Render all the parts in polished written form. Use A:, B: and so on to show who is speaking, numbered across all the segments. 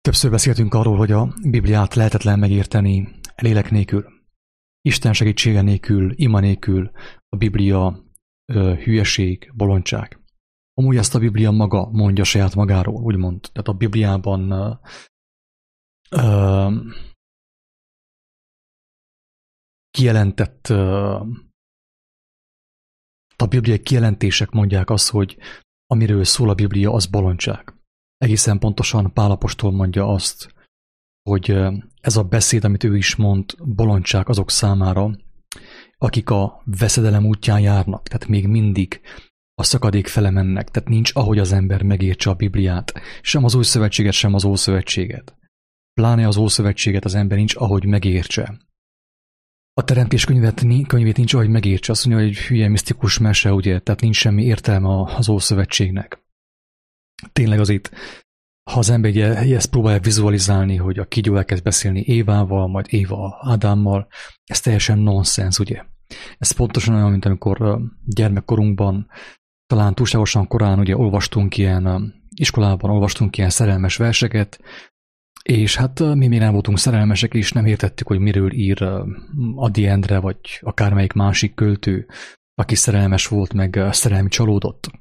A: Többször beszéltünk arról, hogy a Bibliát lehetetlen megérteni lélek nélkül. Isten segítsége nélkül, ima nélkül a Biblia hülyeség, bolondság. Amúgy ezt a Biblia maga mondja saját magáról, úgymond. Tehát a Bibliában kijelentett, a bibliai kijelentések mondják azt, hogy amiről szól a Biblia, az bolondság. Egészen pontosan Pál apostol mondja azt, hogy ez a beszéd, amit ő is mond, bolondság azok számára, akik a veszedelem útján járnak, tehát még mindig a szakadék fele mennek, tehát nincs ahogy az ember megértse a Bibliát, sem az új szövetséget, sem az ószövetséget. Pláne az ószövetséget az ember nincs ahogy megértse. A teremtés könyvét nincs ahogy megértse, azt mondja, hogy hülye misztikus mese, ugye, tehát nincs semmi értelme az ószövetségnek. Tényleg azért, ha az ember ezt próbálja vizualizálni, hogy a kígyó elkezd beszélni Évával, majd Éva Ádámmal, ez teljesen nonsens, ugye? Ez pontosan olyan, mint amikor gyermekkorunkban, talán túlságosan korán ugye iskolában olvastunk ilyen szerelmes verseket, és hát mi még nem voltunk szerelmesek, és nem értettük, hogy miről ír Ady Endre, vagy akármelyik másik költő, aki szerelmes volt, meg szerelmi csalódott.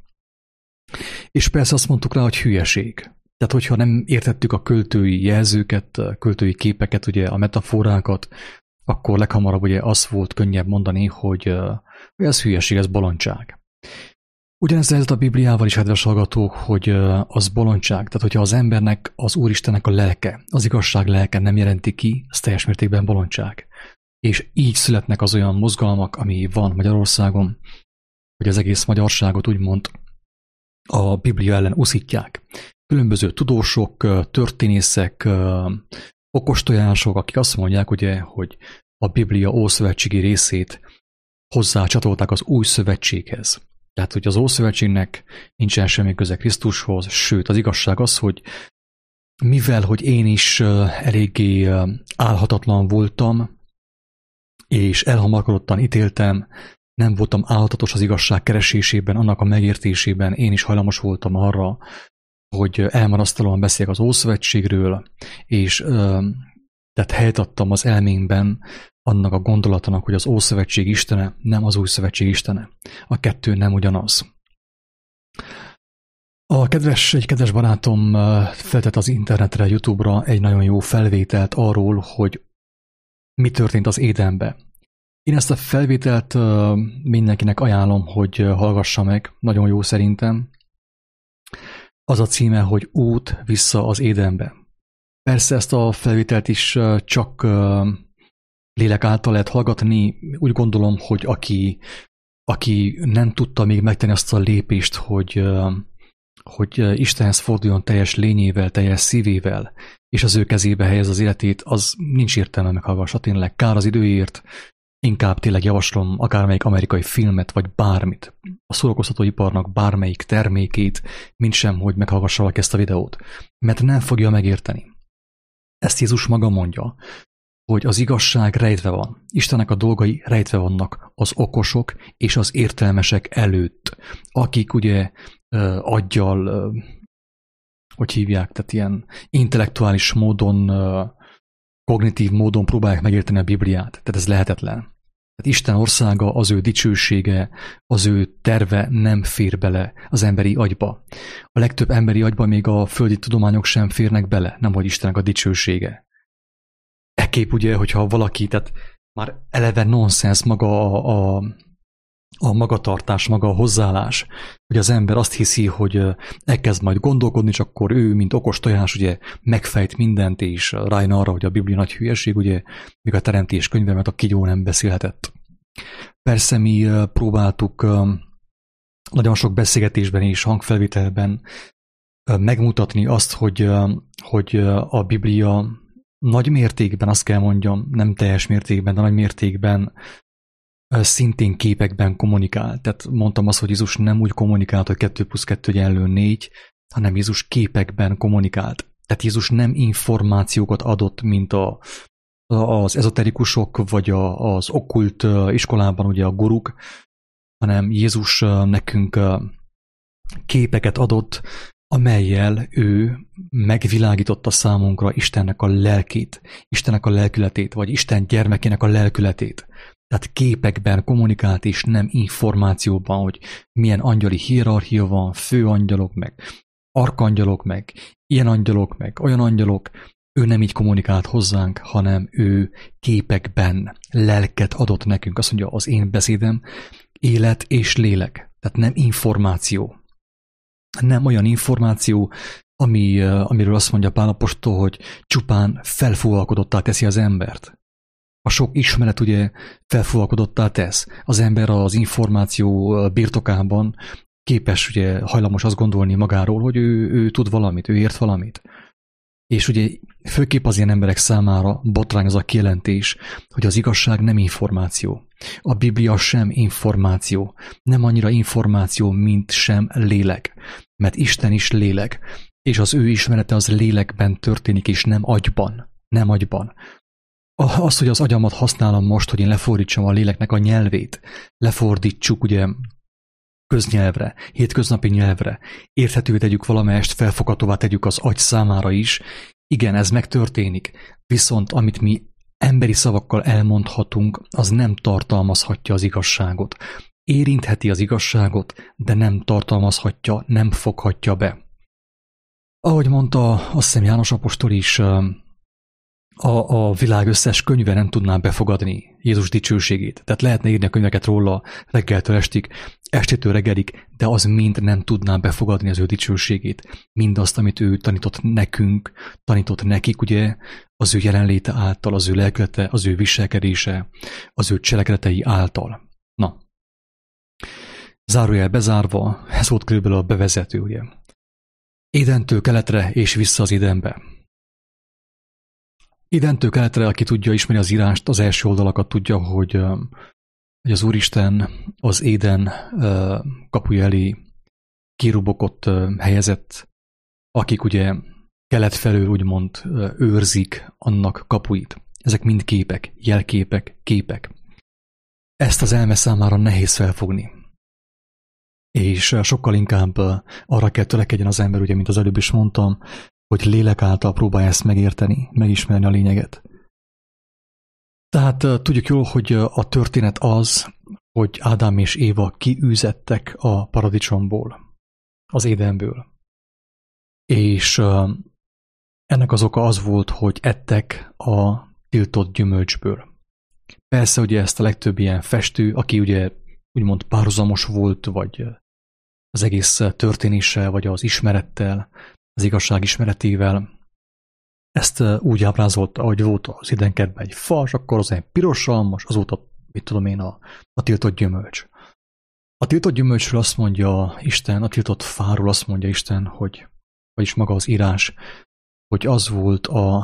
A: És persze azt mondtuk rá, hogy hülyeség. Tehát, hogyha nem értettük a költői jelzőket, költői képeket, ugye a metaforákat, akkor leghamarabb ugye az volt könnyebb mondani, hogy ez hülyeség, ez bolondság. Ugyanez lehet a Bibliával is, kedves hallgatók, hogy az bolondság. Tehát, hogyha az embernek, az Úristennek a lelke, az igazság lelke nem jelenti ki, az teljes mértékben bolondság. És így születnek az olyan mozgalmak, ami van Magyarországon, hogy az egész magyarságot úgymond a Biblia ellen uszítják. Különböző tudósok, történészek, okostojások, akik azt mondják, ugye, hogy a Biblia ószövetségi részét hozzácsatolták az új szövetséghez. Tehát, hogy az ószövetségnek nincsen semmi köze Krisztushoz, sőt, az igazság az, hogy mivel, hogy én is eléggé álhatatlan voltam, és elhamarkodottan ítéltem, nem voltam álhatatos az igazság keresésében, annak a megértésében, én is hajlamos voltam arra, hogy elmarasztalóan beszéljek az Ószövetségről, és tehát helyt adtam az elmémben annak a gondolatának, hogy az Ószövetség istene nem az Új Szövetség istene. A kettő nem ugyanaz. Egy kedves barátom feltett az internetre, YouTube-ra egy nagyon jó felvételt arról, hogy mi történt az Édenbe. Én ezt a felvételt mindenkinek ajánlom, hogy hallgassa meg, nagyon jó szerintem. Az a címe, hogy Út vissza az Édenbe. Persze ezt a felvételt is csak lélek által lehet hallgatni. Úgy gondolom, hogy aki nem tudta még megtenni azt a lépést, hogy Istenhez forduljon teljes lényével, teljes szívével, és az ő kezébe helyez az életét, az nincs értelme meghallgassa. Tényleg kár az időért, inkább tényleg javaslom akármelyik amerikai filmet, vagy bármit, a szórakoztatóiparnak bármelyik termékét, mint sem, hogy meghallgassa valaki ezt a videót, mert nem fogja megérteni. Ezt Jézus maga mondja, hogy az igazság rejtve van. Istennek a dolgai rejtve vannak az okosok és az értelmesek előtt, akik ugye aggyal, hogy hívják, tehát ilyen intellektuális módon, kognitív módon próbálják megérteni a Bibliát. Tehát ez lehetetlen. Tehát Isten országa, az ő dicsősége, az ő terve nem fér bele az emberi agyba. A legtöbb emberi agyba még a földi tudományok sem férnek bele, nemhogy Istennek a dicsősége. Ekképp ugye, hogyha valaki, tehát már eleve nonsens maga a magatartás, maga a hozzáállás, hogy az ember azt hiszi, hogy elkezd majd gondolkodni, és akkor ő, mint okos tojás, ugye megfejt mindent, és rájön arra, hogy a Biblia nagy hülyeség, ugye, még a teremtés könyve, mert a kígyó nem beszélhetett. Persze mi próbáltuk nagyon sok beszélgetésben és hangfelvételben megmutatni azt, hogy a Biblia nagy mértékben, azt kell mondjam, nem teljes mértékben, de nagy mértékben szintén képekben kommunikál. Tehát mondtam azt, hogy Jézus nem úgy kommunikált, hogy 2+2 = 4, hanem Jézus képekben kommunikált. Tehát Jézus nem információkat adott, mint az ezoterikusok, vagy az okkult iskolában ugye a guruk, hanem Jézus nekünk képeket adott, amellyel ő megvilágította számunkra Istennek a lelkét, Istennek a lelkületét, vagy Isten gyermekének a lelkületét. Tehát képekben kommunikált, és nem információban, hogy milyen angyali hierarchia van, főangyalok, meg arkangyalok, meg ilyen angyalok, meg olyan angyalok. Ő nem így kommunikált hozzánk, hanem ő képekben lelket adott nekünk. Azt mondja, az én beszédem élet és lélek. Tehát nem információ. Nem olyan információ, amiről azt mondja Pál apostol, hogy csupán felfúvalkodottá teszi az embert. A sok ismeret ugye felfúvalkodottá tesz. Az ember az információ birtokában képes, ugye hajlamos azt gondolni magáról, hogy ő tud valamit, ő ért valamit. És ugye főképp az ilyen emberek számára botrány az a kijelentés, hogy az igazság nem információ. A Biblia sem információ. Nem annyira információ, mint sem lélek. Mert Isten is lélek. És az ő ismerete az lélekben történik, és nem agyban. Nem agyban. Az, hogy az agyamat használom most, hogy én lefordítsam a léleknek a nyelvét, lefordítsuk ugye köznyelvre, hétköznapi nyelvre, érthetővé tegyük valamelyest, felfoghatóvá tegyük az agy számára is. Igen, ez megtörténik, viszont amit mi emberi szavakkal elmondhatunk, az nem tartalmazhatja az igazságot. Érintheti az igazságot, de nem tartalmazhatja, nem foghatja be. Ahogy mondta, azt hiszem János apostol is, a világ összes könyve nem tudná befogadni Jézus dicsőségét. Tehát lehetne írni a könyveket róla reggeltől estig, estétől reggelig, de az mind nem tudná befogadni az ő dicsőségét. Mindazt, amit ő tanított nekünk, tanított nekik, ugye, az ő jelenléte által, az ő lelkülete, az ő viselkedése, az ő cselekedetei által. Na, zárójel bezárva, ez volt körülbelül a bevezető, ugye. Édentől keletre és vissza az Édenbe. Édentől keletre, aki tudja, ismeri az írást, az első oldalakat tudja, hogy az Úristen az Éden kapuja elé kérubokot helyezett, akik ugye kelet felől úgymond őrzik annak kapuit. Ezek mind képek, jelképek, képek. Ezt az elme számára nehéz felfogni. És sokkal inkább arra kell törekedjen az ember, ugye, mint az előbb is mondtam, hogy lélek által próbálja ezt megérteni, megismerni a lényeget. Tehát tudjuk jól, hogy a történet az, hogy Ádám és Éva kiűzettek a paradicsomból, az Édenből. És ennek az oka az volt, hogy ettek a tiltott gyümölcsből. Persze ugye ezt a legtöbb ilyen festő, aki ugye úgymond párhuzamos volt, vagy az egész történéssel, vagy az ismerettel, az igazság ismeretével, ezt úgy ábrázolta, hogy volt az Édenkertben egy fa, és akkor az egy piros alma, az volt a tiltott gyümölcs. A tiltott gyümölcsről azt mondja Isten, a tiltott fáról azt mondja Isten, hogy, vagyis maga az írás, hogy az volt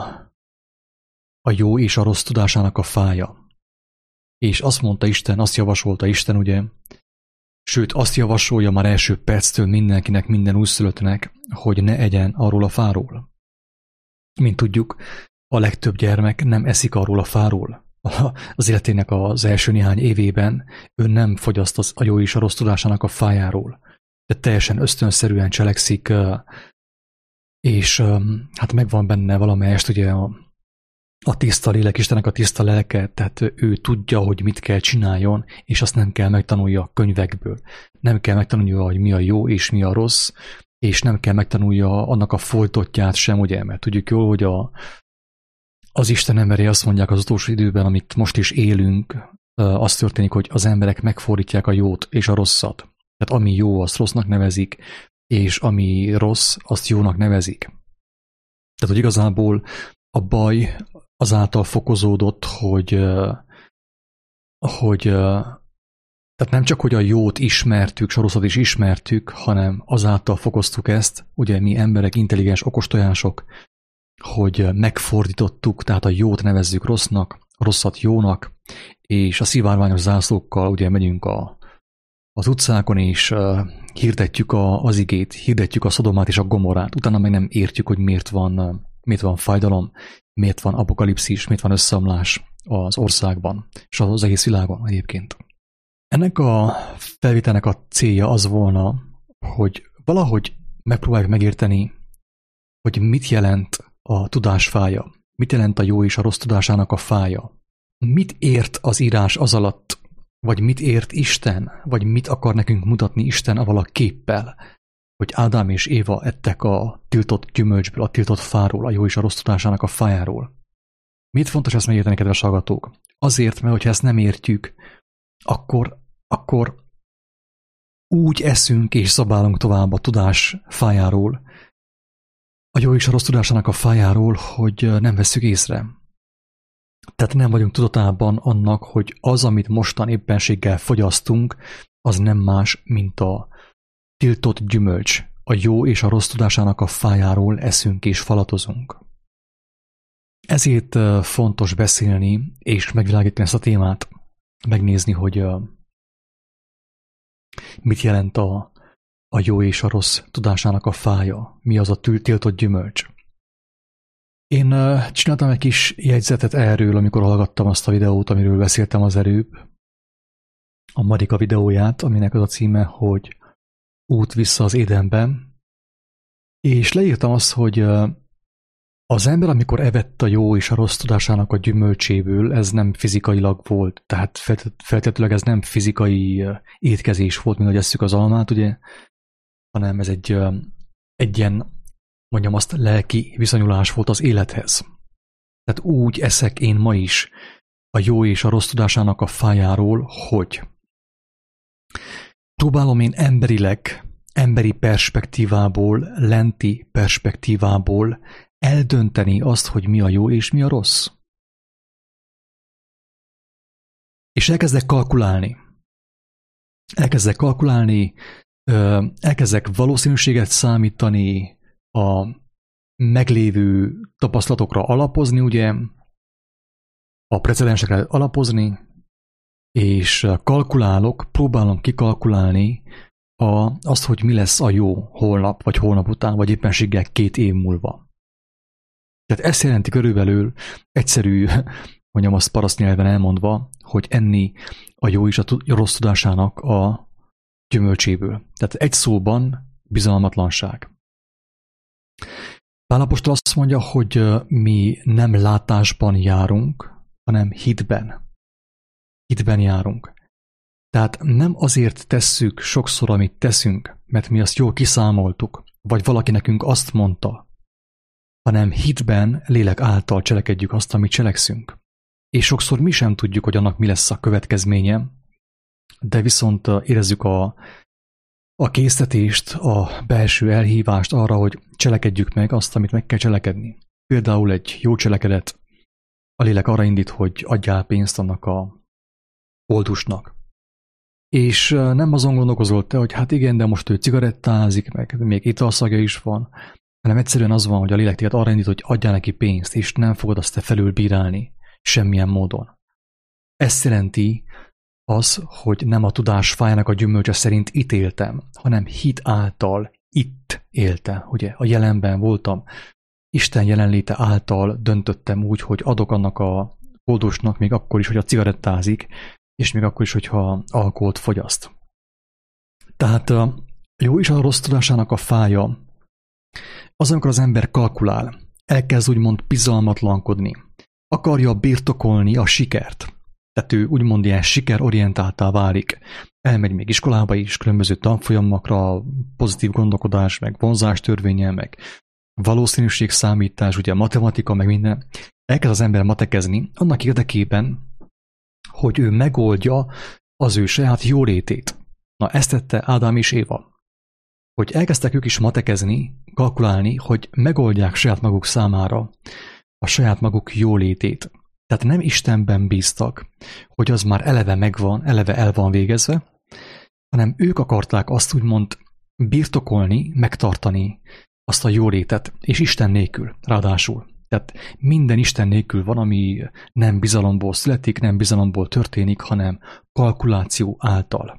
A: a jó és a rossz tudásának a fája. És azt mondta Isten, azt javasolta Isten, ugye, sőt azt javasolja már első perctől mindenkinek, minden újszülöttnek, hogy ne egyen arról a fáról. Mint tudjuk, a legtöbb gyermek nem eszik arról a fáról. Az életének az első néhány évében ő nem fogyaszt a jó és a rossz tudásának a fájáról. De teljesen ösztönszerűen cselekszik, és hát megvan benne valamelyest ugye a tiszta lélek, Istennek a tiszta lelke, tehát ő tudja, hogy mit kell csináljon, és azt nem kell megtanulja a könyvekből. Nem kell megtanulja, hogy mi a jó és mi a rossz, és nem kell megtanulja annak a folytottját sem, ugye, mert tudjuk jól, hogy az Isten emberei azt mondják az utolsó időben, amit most is élünk, az történik, hogy az emberek megfordítják a jót és a rosszat. Tehát ami jó, azt rossznak nevezik, és ami rossz, azt jónak nevezik. Tehát, hogy igazából a baj azáltal fokozódott, hogy tehát nem csak, hogy a jót ismertük, s a rosszat is ismertük, hanem azáltal fokoztuk ezt, ugye mi emberek, intelligens okostojások, hogy megfordítottuk, tehát a jót nevezzük rossznak, a rosszat jónak, és a szivárványos zászlókkal ugye megyünk az utcákon, és hirdetjük az igét, hirdetjük a Szodomát és a Gomorrát, utána meg nem értjük, hogy miért van fájdalom, miért van apokalipszis, miért van összeomlás az országban, és az egész világon egyébként. Ennek a felvételnek a célja az volna, hogy valahogy megpróbáljuk megérteni, hogy mit jelent a tudás fája, mit jelent a jó és a rossz tudásának a fája, mit ért az írás az alatt, vagy mit ért Isten, vagy mit akar nekünk mutatni Isten avval a képpel, hogy Ádám és Éva ettek a tiltott gyümölcsből, a tiltott fáról, a jó és a rossz tudásának a fájáról. Miért fontos ezt megérteni, kedves hallgatók? Azért, mert ha ezt nem értjük, akkor úgy eszünk és szabálunk tovább a tudás fájáról, a jó és a rossz tudásának a fájáról, hogy nem vesszük észre. Tehát nem vagyunk tudatában annak, hogy az, amit mostan éppenséggel fogyasztunk, az nem más, mint a tiltott gyümölcs. A jó és a rossz tudásának a fájáról eszünk és falatozunk. Ezért fontos beszélni és megvilágítani ezt a témát, megnézni, hogy mit jelent a jó és a rossz tudásának a fája, mi az a tiltott gyümölcs. Én csináltam egy kis jegyzetet erről, amikor hallgattam azt a videót, amiről beszéltem az előbb, a Marika videóját, aminek az a címe, hogy Út vissza az Édenbe, és leírtam azt, hogy az ember, amikor evett a jó és a rossz tudásának a gyümölcséből, ez nem fizikailag volt, tehát feltétlenül ez nem fizikai étkezés volt, mint hogy esszük az almát, ugye, hanem ez egy ilyen, mondjam azt, lelki viszonyulás volt az élethez. Tehát úgy eszek én ma is a jó és a rossz tudásának a fájáról, hogy próbálom én emberi perspektívából, lenti perspektívából eldönteni azt, hogy mi a jó és mi a rossz. És elkezdek kalkulálni, elkezdek valószínűséget számítani, a meglévő tapasztalatokra alapozni, ugye, a precedensekre alapozni, és próbálom kikalkulálni azt, hogy mi lesz a jó holnap, vagy holnap után, vagy éppenséggel 2 év múlva. Tehát ezt jelenti körülbelül egyszerű, mondjam azt paraszt nyelven elmondva, hogy enni a jó és a rossz tudásának a gyümölcséből. Tehát egy szóban bizalmatlanság. Pál apostol azt mondja, hogy mi nem látásban járunk, hanem hitben. Hitben járunk. Tehát nem azért tesszük sokszor, amit teszünk, mert mi azt jól kiszámoltuk, vagy valaki nekünk azt mondta, hanem hitben, lélek által cselekedjük azt, amit cselekszünk. És sokszor mi sem tudjuk, hogy annak mi lesz a következménye, de viszont érezzük a késztetést, a belső elhívást arra, hogy cselekedjük meg azt, amit meg kell cselekedni. Például egy jó cselekedet, a lélek arra indít, hogy adjál pénzt annak a oldusnak. És nem azon gondolkozol te, hogy hát igen, de most ő cigarettázik, meg még italszagja is van, hanem egyszerűen az van, hogy a lélek téged arra indít, hogy adjál neki pénzt, és nem fogod azt te felülbírálni semmilyen módon. Ezt jelenti az, hogy nem a tudás fájának a gyümölcse szerint ítéltem, hanem hit által itt éltem, ugye, a jelenben voltam. Isten jelenléte által döntöttem úgy, hogy adok annak a oldósnak még akkor is, hogy a cigarettázik, és még akkor is, hogyha alkoholt fogyaszt. Tehát a jó és a rossz tudásának a fája az, amikor az ember kalkulál, elkezd úgymond bizalmatlankodni, akarja birtokolni a sikert. Tehát ő úgymond ilyen sikerorientáltá válik. Elmegy még iskolába is, különböző tanfolyamokra, pozitív gondolkodás, meg vonzástörvénnyel, meg valószínűségszámítás, ugye matematika, meg minden. Elkezd az ember matekezni annak érdekében, hogy ő megoldja az ő saját jólétét. Na, ezt tette Ádám és Éva. Hogy elkezdtek ők is matekezni, kalkulálni, hogy megoldják saját maguk számára a saját maguk jólétét. Tehát nem Istenben bíztak, hogy az már eleve megvan, eleve el van végezve, hanem ők akarták azt úgymond birtokolni, megtartani azt a jólétet, és Isten nélkül, ráadásul. Tehát minden Isten nélkül van, ami nem bizalomból születik, nem bizalomból történik, hanem kalkuláció által.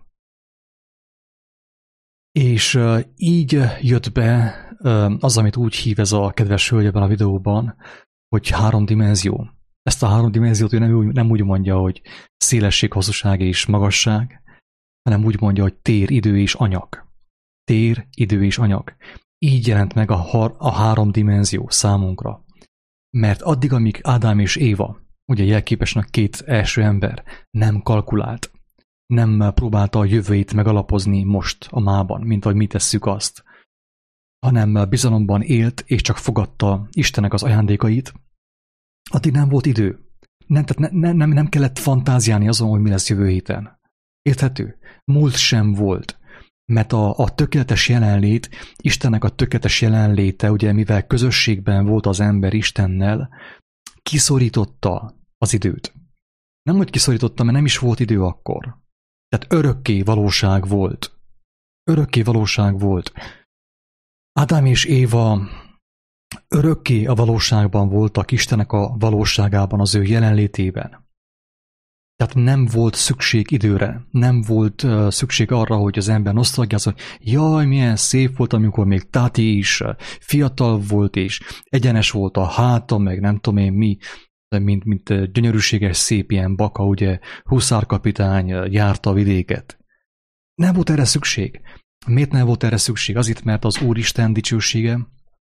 A: És így jött be az, amit úgy hív ez a kedves hölgy ebben a videóban, hogy 3 dimenzió. Ezt a 3 dimenziót ő nem úgy mondja, hogy szélesség, hosszúság és magasság, hanem úgy mondja, hogy tér, idő és anyag. Tér, idő és anyag. Így jelent meg a három dimenzió számunkra. Mert addig, amíg Ádám és Éva, ugye jelképesen a két első ember nem kalkulált, nem próbálta a jövőjét megalapozni most a mában, mint ahogy mi tesszük azt, hanem bizalomban élt, és csak fogadta Istennek az ajándékait, addig nem volt idő. Nem kellett fantáziálni azon, hogy mi lesz jövő héten. Érthető? Múlt sem volt. Mert a tökéletes jelenlét, Istennek a tökéletes jelenléte, ugye mivel közösségben volt az ember Istennel, kiszorította az időt. Nem, hogy kiszorította, mert nem is volt idő akkor. Tehát örökké valóság volt. Örökké valóság volt. Ádám és Éva örökké a valóságban voltak, Istennek a valóságában, az ő jelenlétében. Tehát nem volt szükség időre, nem volt szükség arra, hogy az ember nosztalgiázzon, hogy jaj, milyen szép volt, amikor még táti is fiatal volt, és egyenes volt a háta, meg nem tudom én mi, mint gyönyörűséges szép ilyen baka, ugye huszárkapitány járta a vidéket. Nem volt erre szükség. Miért nem volt erre szükség? Azért, mert az Úristen dicsősége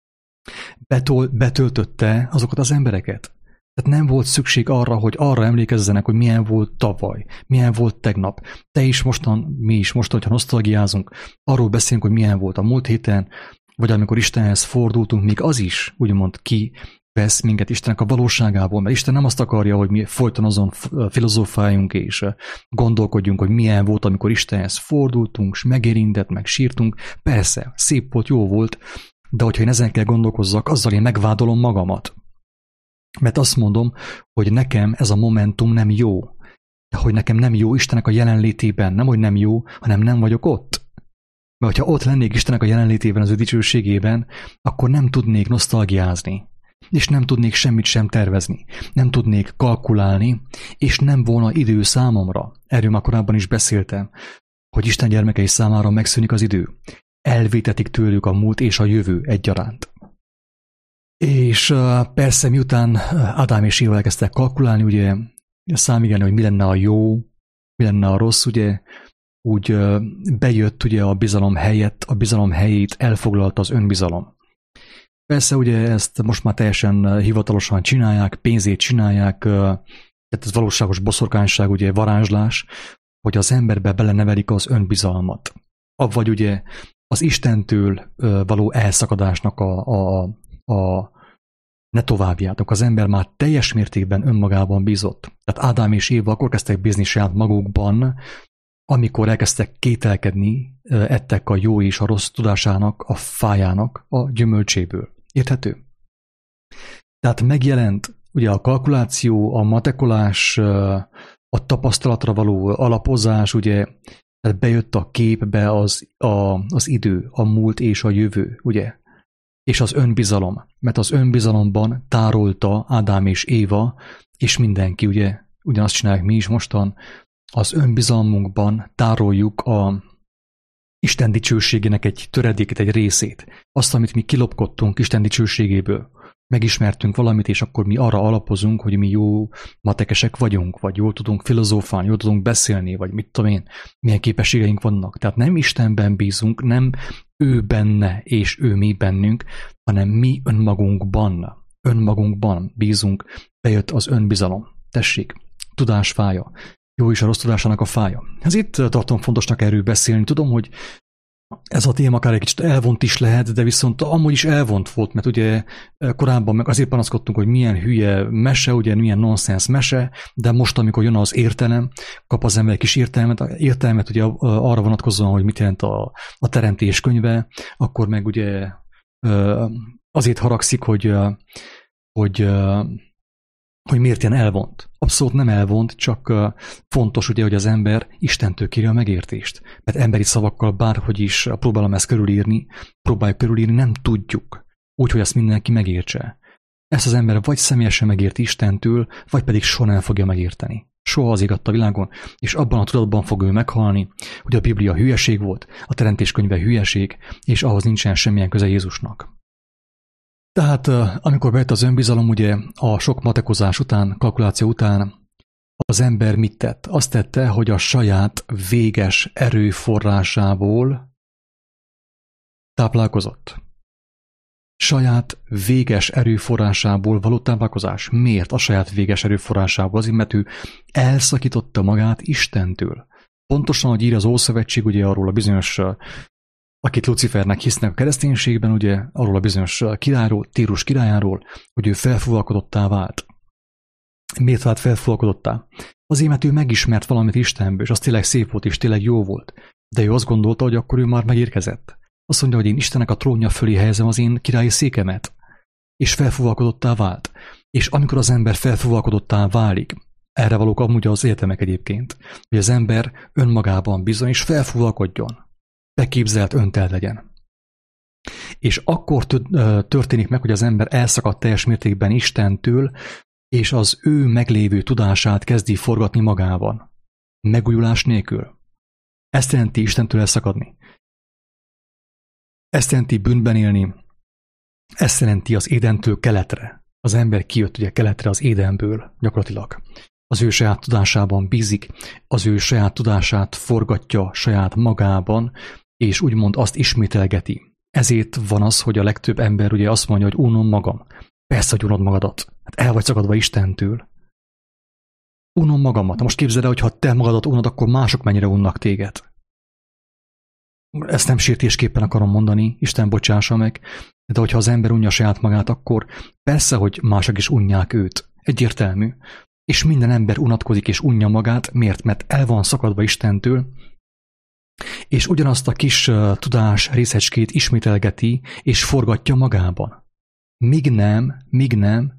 A: betöltötte azokat az embereket. Tehát nem volt szükség arra, hogy arra emlékezzenek, hogy milyen volt tavaly, milyen volt tegnap. Mi is mostan, hogyha nosztalgiázunk, arról beszélünk, hogy milyen volt a múlt héten, vagy amikor Istenhez fordultunk, még az is, úgymond kivesz minket Istennek a valóságából, mert Isten nem azt akarja, hogy mi folyton azon filozófáljunk és gondolkodjunk, hogy milyen volt, amikor Istenhez fordultunk, és megérintett, meg sírtunk. Persze, szép volt, jó volt, de hogyha én ezen kell gondolkozzak, azzal én megvádolom magamat. Mert azt mondom, hogy nekem ez a momentum nem jó. Hogy nekem nem jó Istennek a jelenlétében, nem hogy nem jó, hanem nem vagyok ott. Mert hogyha ott lennék Istennek a jelenlétében, az ő dicsőségében, akkor nem tudnék nosztalgiázni, és nem tudnék semmit sem tervezni, nem tudnék kalkulálni, és nem volna idő számomra. Erről már korábban is beszéltem, hogy Isten gyermekei számára megszűnik az idő. Elvétetik tőlük a múlt és a jövő egyaránt. És persze miután Ádám és Éva elkezdtek kalkulálni, ugye számigálni, hogy mi lenne a jó, mi lenne a rossz, ugye úgy bejött ugye a bizalom helyett, a bizalom helyét elfoglalta az önbizalom. Persze ugye ezt most már teljesen hivatalosan csinálják, pénzét csinálják, tehát ez valóságos boszorkányság, ugye varázslás, hogy az emberbe belenevelik az önbizalmat. Vagy ugye az Istentől való elszakadásnak a ne továbbjátok. Az ember már teljes mértékben önmagában bízott. Tehát Ádám és Éva akkor kezdtek bízni saját magukban, amikor elkezdtek kételkedni, ettek a jó és a rossz tudásának, a fájának a gyümölcséből. Érthető? Tehát megjelent ugye a kalkuláció, a matekolás, a tapasztalatra való alapozás, ugye tehát bejött a képbe az idő, a múlt és a jövő, ugye? És az önbizalom, mert az önbizalomban tárolta Ádám és Éva, és mindenki, ugye, ugyanazt csinálják mi is mostan, az önbizalmunkban tároljuk a Isten dicsőségének egy töredékét, egy részét. Azt, amit mi kilopkodtunk Isten dicsőségéből. Megismertünk valamit, és akkor mi arra alapozunk, hogy mi jó matekesek vagyunk, vagy jól tudunk filozófálni, jól tudunk beszélni, vagy mit tudom én, milyen képességeink vannak. Tehát nem Istenben bízunk, nem ő benne és ő mi bennünk, hanem mi önmagunkban bízunk, bejött az önbizalom. Tessék, tudás fája. Jó is a rossz tudásának a fája. Ez itt tartom fontosnak erről beszélni. Tudom, hogy ez a téma akár egy kicsit elvont is lehet, de viszont amúgy is elvont volt, mert ugye korábban meg azért panaszkodtunk, hogy milyen hülye mese, ugye milyen nonsens mese, de most, amikor jön az értelem, kap az ember egy kis értelmet ugye arra vonatkozóan, hogy mit jelent a teremtés könyve, akkor meg ugye azért haragszik, hogy miért ilyen elvont. Abszolút nem elvont, csak fontos ugye, hogy az ember Istentől kérje a megértést. Mert emberi szavakkal bárhogy is próbáljuk körülírni, nem tudjuk. Úgy, hogy azt mindenki megértse. Ezt az ember vagy személyesen megérti Istentől, vagy pedig soha nem fogja megérteni. Soha az ég adta a világon, és abban a tudatban fog ő meghalni, hogy a Biblia hülyeség volt, a teremtéskönyve hülyeség, és ahhoz nincsen semmilyen köze Jézusnak. Tehát amikor bejött az önbizalom, ugye a sok matekozás után, kalkuláció után az ember mit tett? Azt tette, hogy a saját véges erőforrásából táplálkozott. saját véges erőforrásából való táplálkozás. Miért a saját véges erőforrásából? Azért, mert ő elszakította magát Istentől. Pontosan, hogy ír az Ószövetség ugye arról a bizonyos, akit Lucifernek hisznek a kereszténységben, ugye arról a bizonyos királyról, Tírus királyáról, hogy ő felfúvalkodottá vált. Miért vált felfúvalkodottá? Azért, mert ő megismert valamit Istenből, és az tényleg szép volt, és tényleg jó volt. De ő azt gondolta, hogy akkor ő már megérkezett. Azt mondja, hogy én Istennek a trónja fölé helyezem az én királyi székemet. És felfúvalkodottá vált. És amikor az ember felfúvalkodottá válik, erre valók amúgy az egyetemek egyébként, hogy az ember önmagában bizony, és felfúvalkodjon. Beképzelt, öntelt legyen. És akkor történik meg, hogy az ember elszakad teljes mértékben Istentől, és az ő meglévő tudását kezdi forgatni magában. Megújulás nélkül. Ezt jelenti Istentől elszakadni. Ezt jelenti bűnben élni. Ezt jelenti az Édentől keletre. Az ember kijött ugye keletre az Édenből gyakorlatilag. Az ő saját tudásában bízik, az ő saját tudását forgatja saját magában, és úgymond azt ismételgeti. Ezért van az, hogy a legtöbb ember ugye azt mondja, hogy unom magam. Persze, hogy unod magadat. Hát el vagy szakadva Istentől. Unom magamat. Most képzeld el, hogy ha te magadat unod, akkor mások mennyire unnak téged. Ezt nem sértésképpen akarom mondani, Isten bocsássa meg, de hogyha az ember unja saját magát, akkor persze, hogy mások is unják őt. Egyértelmű. És minden ember unatkozik és unja magát. Miért? Mert el van szakadva Istentől, és ugyanazt a kis tudás részecskét ismételgeti, és forgatja magában. Míg nem,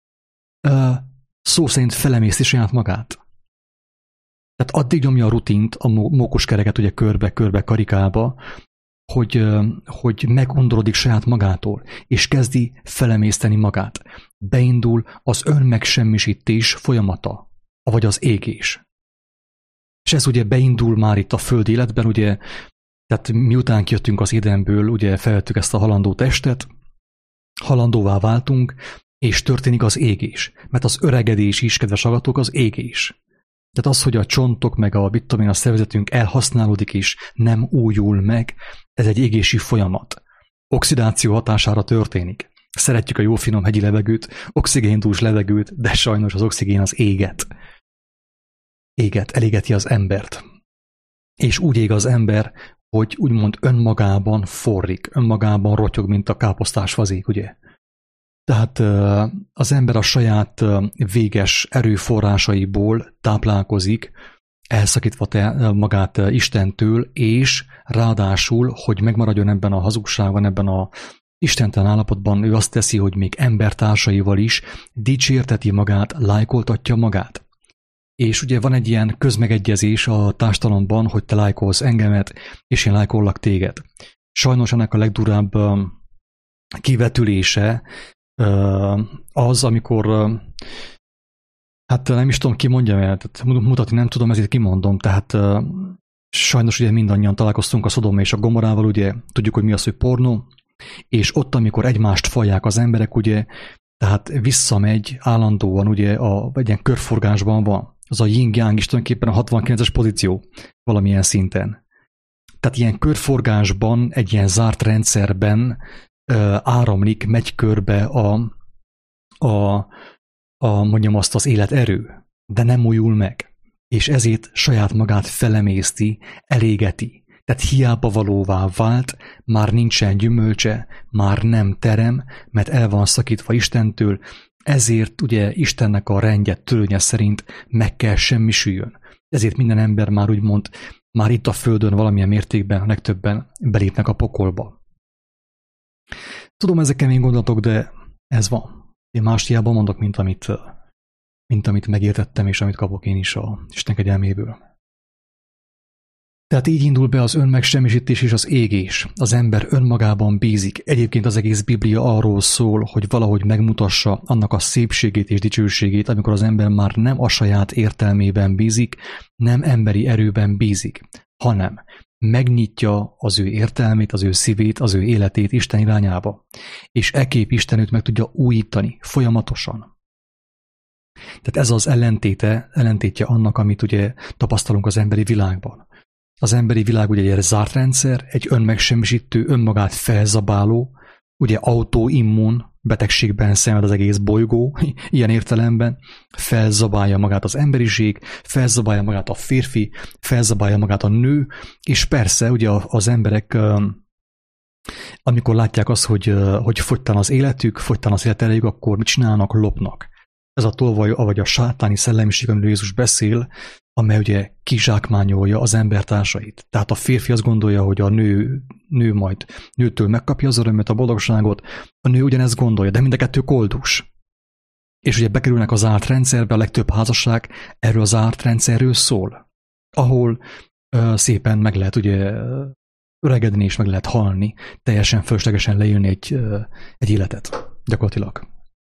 A: szó szerint felemészti saját magát. Tehát addig nyomja a rutint, a mókuskereket ugye körbe-körbe karikába, hogy megundorodik saját magától, és kezdi felemészteni magát. Beindul az önmegsemmisítés folyamata, vagy az égés. És ez ugye beindul már itt a földi életben, ugye, tehát miután kijöttünk az Édenből, ugye felvettük ezt a halandó testet, halandóvá váltunk, és történik az égés. Mert az öregedés is, kedves hallgatók, az égés. Tehát az, hogy a csontok meg a szervezetünk elhasználódik és nem újul meg, ez egy égési folyamat. Oxidáció hatására történik. Szeretjük a jó finom hegyi levegőt, oxigéndús levegőt, de sajnos az oxigén az éget. Elégeti az embert. És úgy ég az ember, hogy úgymond önmagában forrik, önmagában rotyog, mint a káposztás fazék, ugye? Tehát az ember a saját véges erőforrásaiból táplálkozik, elszakítva magát Istentől, és ráadásul, hogy megmaradjon ebben a hazugságban, ebben a istentelen állapotban, ő azt teszi, hogy még embertársaival is dicsérteti magát, lájkoltatja magát. És ugye van egy ilyen közmegegyezés a társadalomban, hogy te lájkolsz engemet, és én lájkollak téged. Sajnos ennek a legdurább kivetülése az, amikor hát nem is tudom, ki mondja, mert mutatni nem tudom, ezért kimondom, tehát sajnos ugye mindannyian találkoztunk a Szodoma és a Gomorrával, ugye tudjuk, hogy mi az, hogy pornó, és ott, amikor egymást fajják az emberek, ugye, tehát visszamegy állandóan, ugye, egy ilyen körforgásban van. Az a yin-yang is tulajdonképpen a 69-es pozíció valamilyen szinten. Tehát ilyen körforgásban, egy ilyen zárt rendszerben áramlik, megy körbe mondjam azt, az életerő, de nem újul meg. És ezért saját magát felemészti, elégeti. Tehát hiába valóvá vált, már nincsen gyümölcse, már nem terem, mert el van szakítva Istentől, ezért ugye Istennek a rendje, törvénye szerint meg kell semmisüljön. Ezért minden ember már úgymond, már itt a Földön valamilyen mértékben, a legtöbben belépnek a pokolba. Tudom, ezek kemény gondolatok, de ez van. Én más hiába mondok, mint amit megértettem, és amit kapok én is a Isten kegyelméből. Tehát így indul be az önmegsemmisítés és az égés. Az ember önmagában bízik. Egyébként az egész Biblia arról szól, hogy valahogy megmutassa annak a szépségét és dicsőségét, amikor az ember már nem a saját értelmében bízik, nem emberi erőben bízik, hanem megnyitja az ő értelmét, az ő szívét, az ő életét Isten irányába. És ekképp Isten őt meg tudja újítani folyamatosan. Tehát ez az ellentétje annak, amit ugye tapasztalunk az emberi világban. Az emberi világ ugye egy zárt rendszer, egy önmegsemmisítő, önmagát felzabáló, ugye autoimmun betegségben szenved az egész bolygó, ilyen értelemben, felzabálja magát az emberiség, felzabálja magát a férfi, felzabálja magát a nő, és persze ugye az emberek, amikor látják azt, hogy fogytan az életük, fogytan az életerejük, akkor mit csinálnak? Lopnak. Ez a tolvaj, vagy a sátáni szellemiség, amiről Jézus beszél, amely ugye kizsákmányolja az embertársait. Tehát a férfi azt gondolja, hogy a nő majd nőtől megkapja az örömöt, a boldogságot, a nő ugyanezt gondolja, de mind a kettő koldus. És ugye bekerülnek az zárt rendszerbe, a legtöbb házasság erről az zárt rendszerről szól, ahol szépen meg lehet ugye öregedni és meg lehet halni, teljesen fölöslegesen leélni egy életet, gyakorlatilag.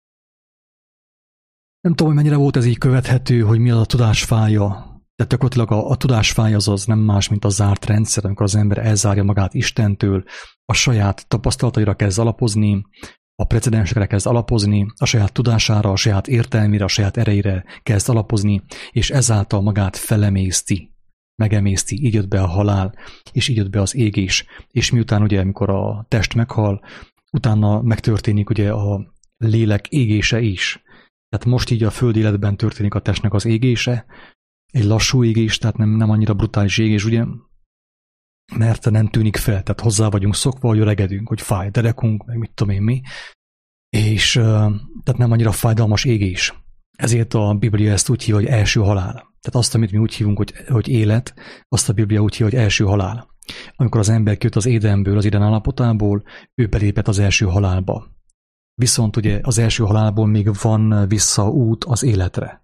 A: Nem tudom, hogy mennyire volt ez így követhető, hogy mi az a tudásfája. Tehát gyakorlatilag a tudásfája az nem más, mint a zárt rendszer, amikor az ember elzárja magát Istentől, a saját tapasztalataira kezd alapozni, a precedensekre kezd alapozni, a saját tudására, a saját értelmére, a saját erejére kezd alapozni, és ezáltal magát felemészti, megemészti, így jött be a halál, és így jött be az égés. És miután ugye, amikor a test meghal, utána megtörténik ugye a lélek égése is. Tehát most így a földi életben történik a testnek az égése, egy lassú égés, tehát nem annyira brutális égés, ugye, mert nem tűnik fel, tehát hozzá vagyunk szokva, hogy öregedünk, hogy fáj derekunk, meg mit tudom én mi, és tehát nem annyira fájdalmas égés. Ezért a Biblia ezt úgy hívja, hogy első halál. Tehát azt, amit mi úgy hívunk, hogy élet, azt a Biblia úgy hívja, hogy első halál. Amikor az ember kijött az Édenből, az Éden állapotából, ő belépett az első halálba. Viszont ugye az első halálból még van visszaút az életre.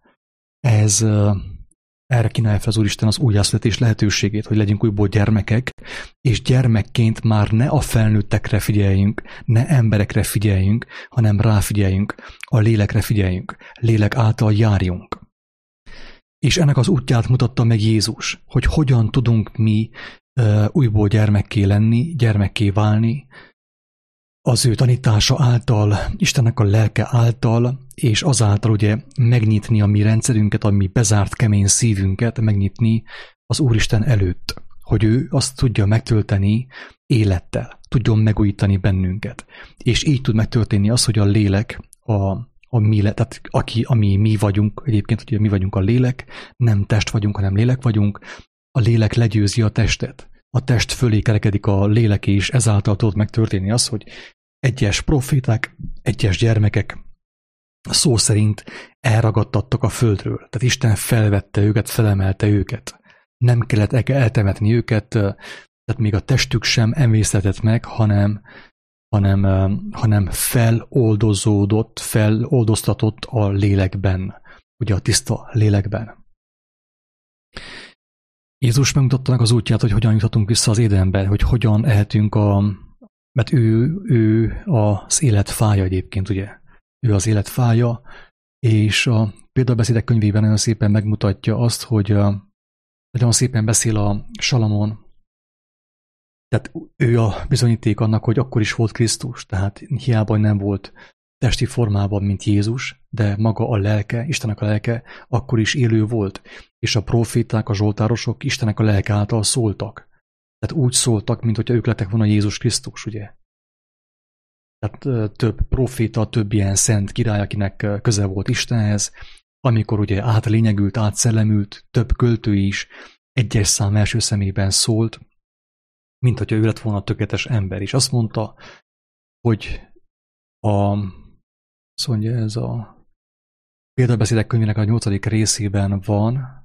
A: Erre kínálja fel az Úristen az újjászületés lehetőségét, hogy legyünk újból gyermekek, és gyermekként már ne a felnőttekre figyeljünk, ne emberekre figyeljünk, hanem ráfigyeljünk, a lélekre figyeljünk, lélek által járjunk. És ennek az útját mutatta meg Jézus, hogy hogyan tudunk mi újból gyermekké lenni, gyermekké válni, az ő tanítása által, Istennek a lelke által, és azáltal ugye megnyitni a mi rendszerünket, a mi bezárt kemény szívünket, megnyitni az Úristen előtt, hogy ő azt tudja megtölteni élettel, tudjon megújítani bennünket. És így tud megtörténni az, hogy a lélek, tehát ami mi vagyunk, egyébként ugye mi vagyunk a lélek, nem test vagyunk, hanem lélek vagyunk, a lélek legyőzi a testet. A test fölé kerekedik a lélek, és ezáltal tud megtörténni az, hogy egyes proféták, egyes gyermekek szó szerint elragadtattak a földről. Tehát Isten felvette őket, felemelte őket. Nem kellett eltemetni őket, tehát még a testük sem emésztetett meg, hanem feloldoztatott a lélekben, ugye a tiszta lélekben. Jézus megmutatta meg az útját, hogy hogyan juthatunk vissza az Édenbe, hogy hogyan ehetünk mert ő az élet fája egyébként, ugye? Ő az élet fája, és a példabeszédek könyvében nagyon szépen megmutatja azt, hogy nagyon szépen beszél a Salamon, tehát ő a bizonyíték annak, hogy akkor is volt Krisztus, tehát hiába nem volt testi formában, mint Jézus, de maga a lelke, Istennek a lelke akkor is élő volt, és a proféták, a zsoltárosok Istennek a lelke által szóltak. Tehát úgy szóltak, mint hogyha ők lettek volna Jézus Krisztus, ugye? Tehát több proféta, több ilyen szent király, akinek köze volt Istenhez, amikor ugye átlényegült, átszellemült, több költő is egyes szám első szemében szólt, mint hogyha ő lett volna a tökéletes ember. És azt mondta, hogy ez a példabeszédek könyvének a 8. részében van.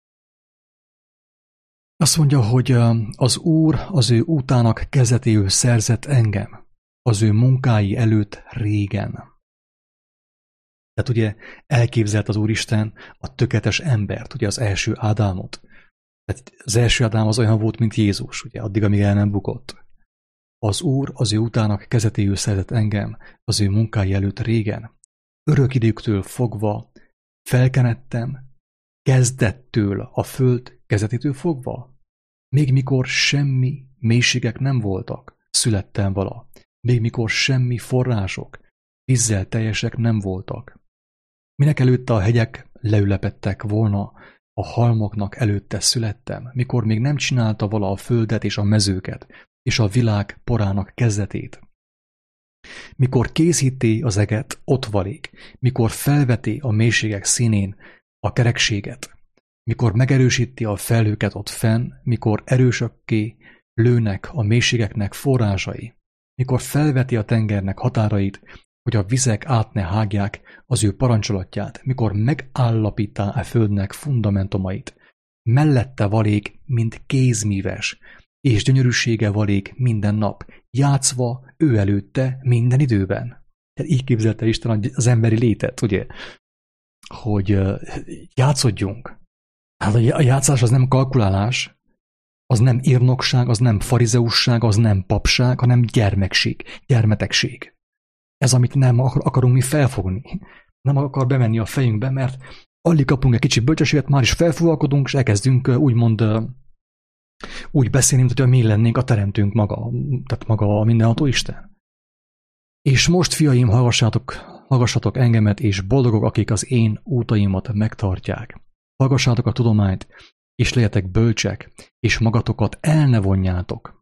A: Azt mondja, hogy az Úr az ő útának kezdetéül szerzett engem, az ő munkái előtt régen. Tehát ugye elképzelt az Úristen a tökéletes embert, ugye az első Ádámot. Tehát az első Ádám az olyan volt, mint Jézus, ugye addig, amíg el nem bukott. Az Úr az ő utának kezdetéül szerzett engem, az ő munkái előtt régen. Örök időktől fogva felkenettem, kezdettől a föld kezdetétől fogva. Még mikor semmi mélységek nem voltak, születtem vala. Még mikor semmi források, vízzel teljesek nem voltak. Minek előtte a hegyek leülepedtek volna, a halmoknak előtte születtem, mikor még nem csinálta vala a földet és a mezőket, és a világ porának kezdetét. Mikor készíti az eget, ott valék. Mikor felveti a mélységek színén a kerekséget. Mikor megerősíti a felhőket ott fenn, mikor erősökké lőnek a mélységeknek forrásai. Mikor felveti a tengernek határait, hogy a vizek át ne hágják az ő parancsolatját, mikor megállapítá a földnek fundamentumait. Mellette valék, mint kézmíves, és gyönyörűsége valék minden nap, játszva ő előtte minden időben. Tehát így képzelte Isten az emberi létet, ugye? Hogy játszodjunk. Hát a játszás az nem kalkulálás, az nem írnokság, az nem farizeusság, az nem papság, hanem gyermekség, gyermetegség. Ez, amit nem akarunk mi felfogni. Nem akar bemenni a fejünkbe, mert alig kapunk egy kicsi bölcsességet, már is felfúvalkodunk, és elkezdünk úgymond úgy beszélni, mint hogy mi lennénk a teremtőnk maga, tehát maga a mindenható Isten. És most, fiaim, hallgassatok engemet, és boldogok, akik az én útaimat megtartják. Hallgassátok a tudományt, és legyetek bölcsek, és magatokat el ne vonjátok.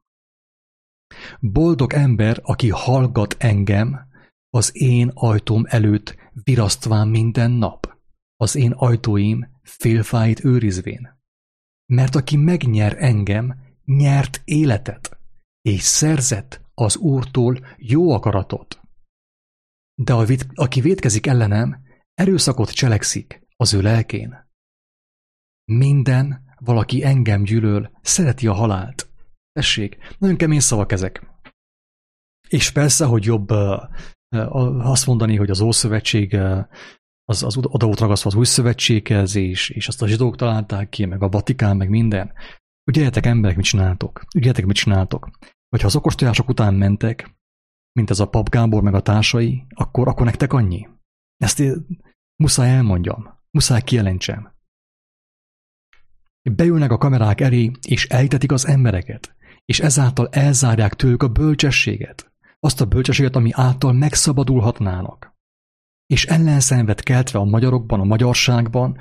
A: Boldog ember, aki hallgat engem, az én ajtóm előtt virasztván minden nap, az én ajtóim félfáit őrizvén. Mert aki megnyer engem, nyert életet, és szerzett az Úrtól jó akaratot. De aki vétkezik ellenem, erőszakot cselekszik az ő lelkén. Minden, valaki engem gyűlöl, szereti a halált. Tessék, nagyon kemény szavak ezek. És persze, hogy jobb azt mondani, hogy az Ószövetség az oda volt ragasztva az Új Szövetséghez, és azt a zsidók találták ki, meg a Vatikán, meg minden. Ügyeljetek, emberek, mit csináltok? Ügyeljetek, mit csináltok? Hogyha az okostojások után mentek, mint ez a Pap Gábor meg a társai, akkor nektek annyi. Ezt muszáj elmondjam, muszáj kijelentsem. Beülnek a kamerák elé, és elhitetik az embereket, és ezáltal elzárják tőlük a bölcsességet, azt a bölcsességet, ami által megszabadulhatnának. És ellenszenvet keltve a magyarokban, a magyarságban,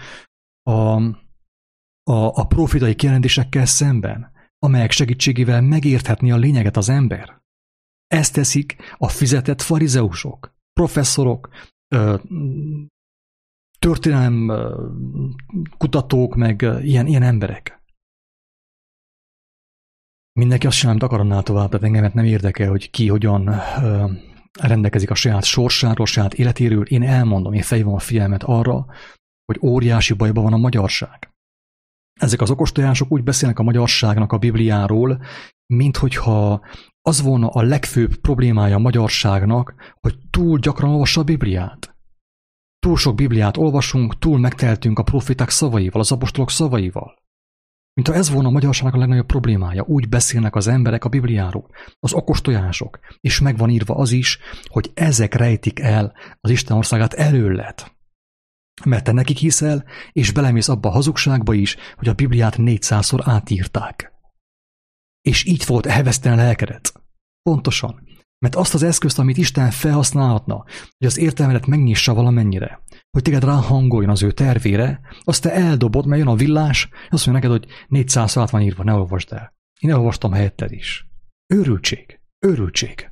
A: a profitai kijelentésekkel szemben, amelyek segítségével megérthetni a lényeget az ember. Ezt teszik a fizetett farizeusok, professzorok, történelem kutatók, meg ilyen emberek. Mindenki azt csinál, amit akar annál tovább, tehát engemet nem érdekel, hogy ki hogyan rendelkezik a saját sorsáról, saját életéről. Én elmondom, én felhívom a figyelmet arra, hogy óriási bajban van a magyarság. Ezek az okostojások úgy beszélnek a magyarságnak, a Bibliáról, minthogyha az volna a legfőbb problémája a magyarságnak, hogy túl gyakran olvassa a Bibliát. Túl sok Bibliát olvasunk, túl megteltünk a profiták szavaival, az apostolok szavaival. Mintha ez volna a magyarságnak a legnagyobb problémája. Úgy beszélnek az emberek a Bibliáról, az okostojások, és meg van írva az is, hogy ezek rejtik el az Isten országát előled. Mert te nekik hiszel, és belemész abba a hazugságba is, hogy a Bibliát 400-szor átírták. És így volt elveszteni a lelkedet. Pontosan. Mert azt az eszközt, amit Isten felhasználhatna, hogy az értelmedet megnyissa valamennyire, hogy téged ráhangoljon az ő tervére, azt te eldobod, mert jön a villás, és azt mondja neked, hogy 400 át van írva, ne olvasd el. Én elolvastam helyetted is. Őrültség. Őrültség.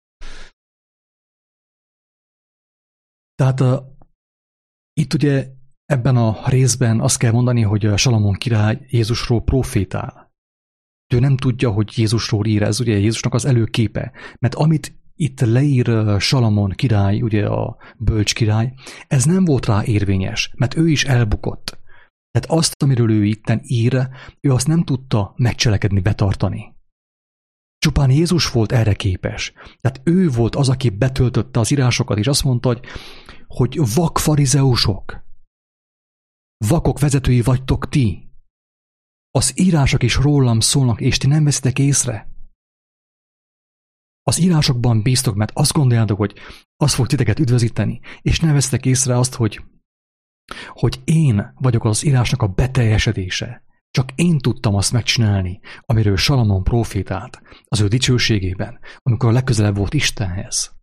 A: Tehát itt ugye ebben a részben azt kell mondani, hogy Salamon király Jézusról profétál. Ő nem tudja, hogy Jézusról ír, ez ugye Jézusnak az előképe. Mert amit itt leír Salamon király, ugye a bölcs király, ez nem volt rá érvényes, mert ő is elbukott. Tehát azt, amiről ő itten ír, ő azt nem tudta megcselekedni, betartani. Csupán Jézus volt erre képes. Tehát ő volt az, aki betöltötte az írásokat, és azt mondta, hogy vak farizeusok, vakok vezetői vagytok ti. Az írások is rólam szólnak, és ti nem veszitek észre. Az írásokban bíztok, mert azt gondoljátok, hogy az fog titeket üdvözíteni, és nem veszitek észre azt, hogy én vagyok az írásnak a beteljesedése. Csak én tudtam azt megcsinálni, amiről Salamon profétált az ő dicsőségében, amikor a legközelebb volt Istenhez.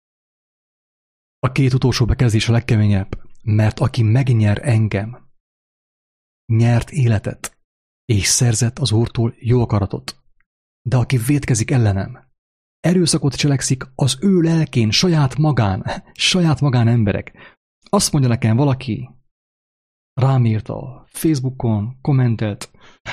A: A két utolsó bekezdés a legkeményebb, mert aki megnyer engem, nyert életet, és szerzett az Úrtól jó akaratot. De aki vétkezik ellenem, erőszakot cselekszik az ő lelkén, saját magán emberek. Azt mondja nekem valaki, rám írt a Facebookon, kommentelt,